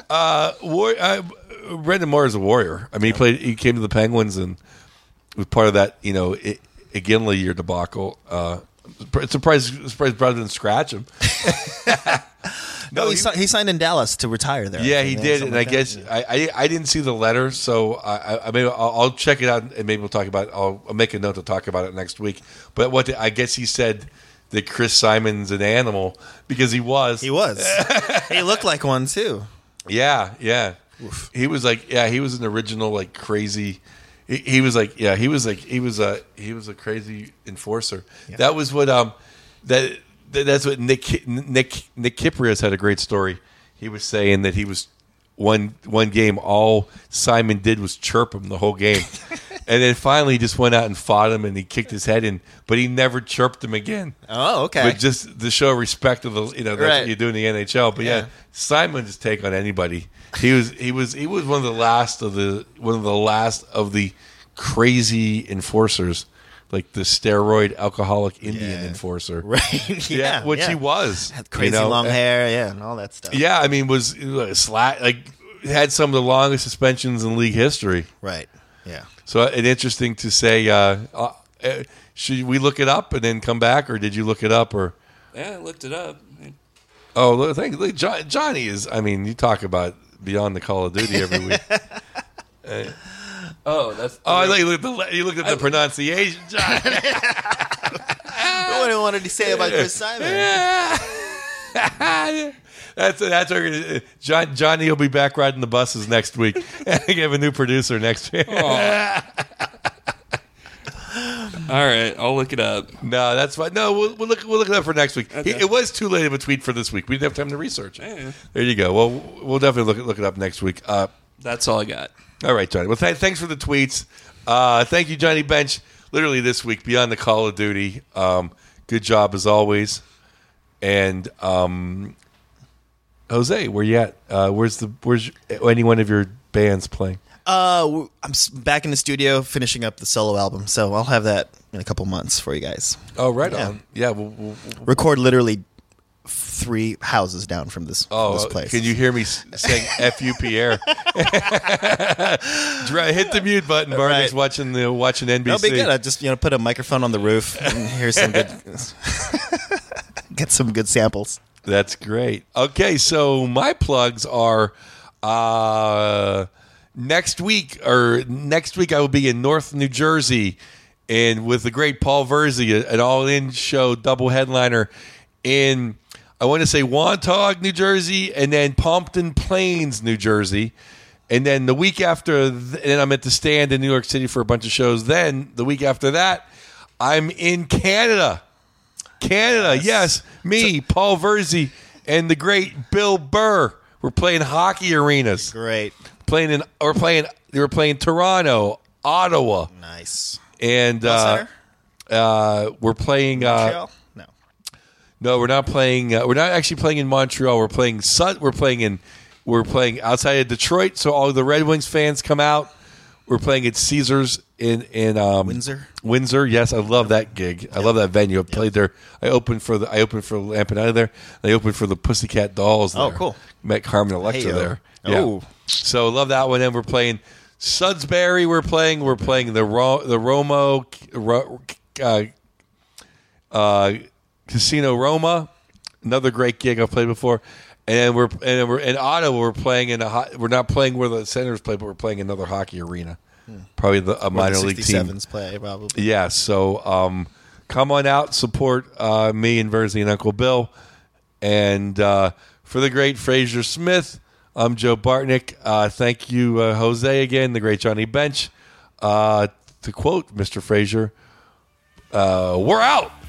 S2: Brendan Moore is a warrior. I mean, he came to the Penguins and was part of that. Iginla year debacle. Surprised Brother didn't scratch him.
S3: No, he signed in Dallas to retire there.
S2: Yeah, he did, and I
S3: like
S2: guess
S3: that.
S2: I didn't see the letter, so I'll check it out, and maybe we'll talk about it. I'll make a note to talk about it next week. But I guess he said that Chris Simon's an animal because he was.
S3: He was. He looked like one too.
S2: Yeah. Oof. He was he was an original crazy. He was a crazy enforcer. Yeah. That was what That's what Nick Kypreos had a great story. He was saying that he was one game, all Simon did was chirp him the whole game, and then finally he just went out and fought him and he kicked his head in, but he never chirped him again.
S3: Oh, okay.
S2: But just to show respect to that's
S3: right.
S2: what you do in the NHL. But yeah, Simon's take on anybody. He was one of the last of the crazy enforcers. Like the steroid alcoholic Indian enforcer,
S3: right?
S2: Yeah, which he was.
S3: Had crazy long hair, and all that stuff.
S2: Yeah, I mean, was had some of the longest suspensions in league history.
S3: Right. Yeah.
S2: So it's interesting to say. Should we look it up and then come back, or did you look it up? Or
S4: yeah, I looked it up.
S2: Oh, look, Johnny is. I mean, you talk about beyond the Call of Duty every week.
S4: Oh, that's.
S2: You looked at the pronunciation, John.
S3: What did he say about Chris Simon?
S2: That's what we're gonna. Johnny will be back riding the buses next week. We have a new producer next week.
S4: All right, I'll look it up.
S2: No, that's fine. No, we'll look it up for next week.
S4: Okay.
S2: It was too late of a tweet for this week. We didn't have time to research it.
S4: Yeah.
S2: There you go. Well, we'll definitely look it up next week.
S4: That's all I got.
S2: All right, Johnny. Well, thanks for the tweets. Thank you, Johnny Bench. Literally this week, beyond the Call of Duty. Good job as always. And Jose, where you at? Where's any one of your bands playing?
S3: I'm back in the studio finishing up the solo album, so I'll have that in a couple months for you guys.
S2: Oh, right on. Yeah, we'll
S3: record literally 3 houses down from this place.
S2: Can you hear me saying "F you, Pierre"? Hit the mute button. Barney's watching NBC.
S3: That'll be good. I just put a microphone on the roof and hear some good, get some good samples.
S2: That's great. Okay, so my plugs are next week I will be in North New Jersey, and with the great Paul Verzi, an all-in show double headliner in. I want to say Wantagh, New Jersey, and then Pompton Plains, New Jersey. And then the week after, and I'm at the Stand in New York City for a bunch of shows. Then the week after that, I'm in Canada. Yes. Me, Paul Verzi, and the great Bill Burr. We're playing hockey arenas.
S3: Great.
S2: We're playing Toronto, Ottawa.
S3: Nice.
S2: And we're playing
S3: Montreal?
S2: No, we're not playing. We're not actually playing in Montreal. We're playing outside of Detroit. So all the Red Wings fans come out. We're playing at Caesars in
S3: Windsor.
S2: Windsor, yes, I love that gig. Yep. I love that venue. I played there. I opened for Lampanetta there. I opened for the Pussycat Dolls there.
S3: Oh, cool.
S2: Met Carmen Electra there. Yeah.
S3: Oh,
S2: so love that one. And we're playing Sudbury. We're playing the Romo. Casino Roma, another great gig I've played before, and we're in Ottawa. We're playing we're not playing where the Senators play, but we're playing another hockey arena, probably a minor league team.
S3: 67s play probably.
S2: Yeah, so come on out, support me and Verzi and Uncle Bill, and for the great Fraser Smith, I'm Joe Bartnick. Thank you, Jose, again, the great Johnny Bench. To quote Mr. Fraser, we're out.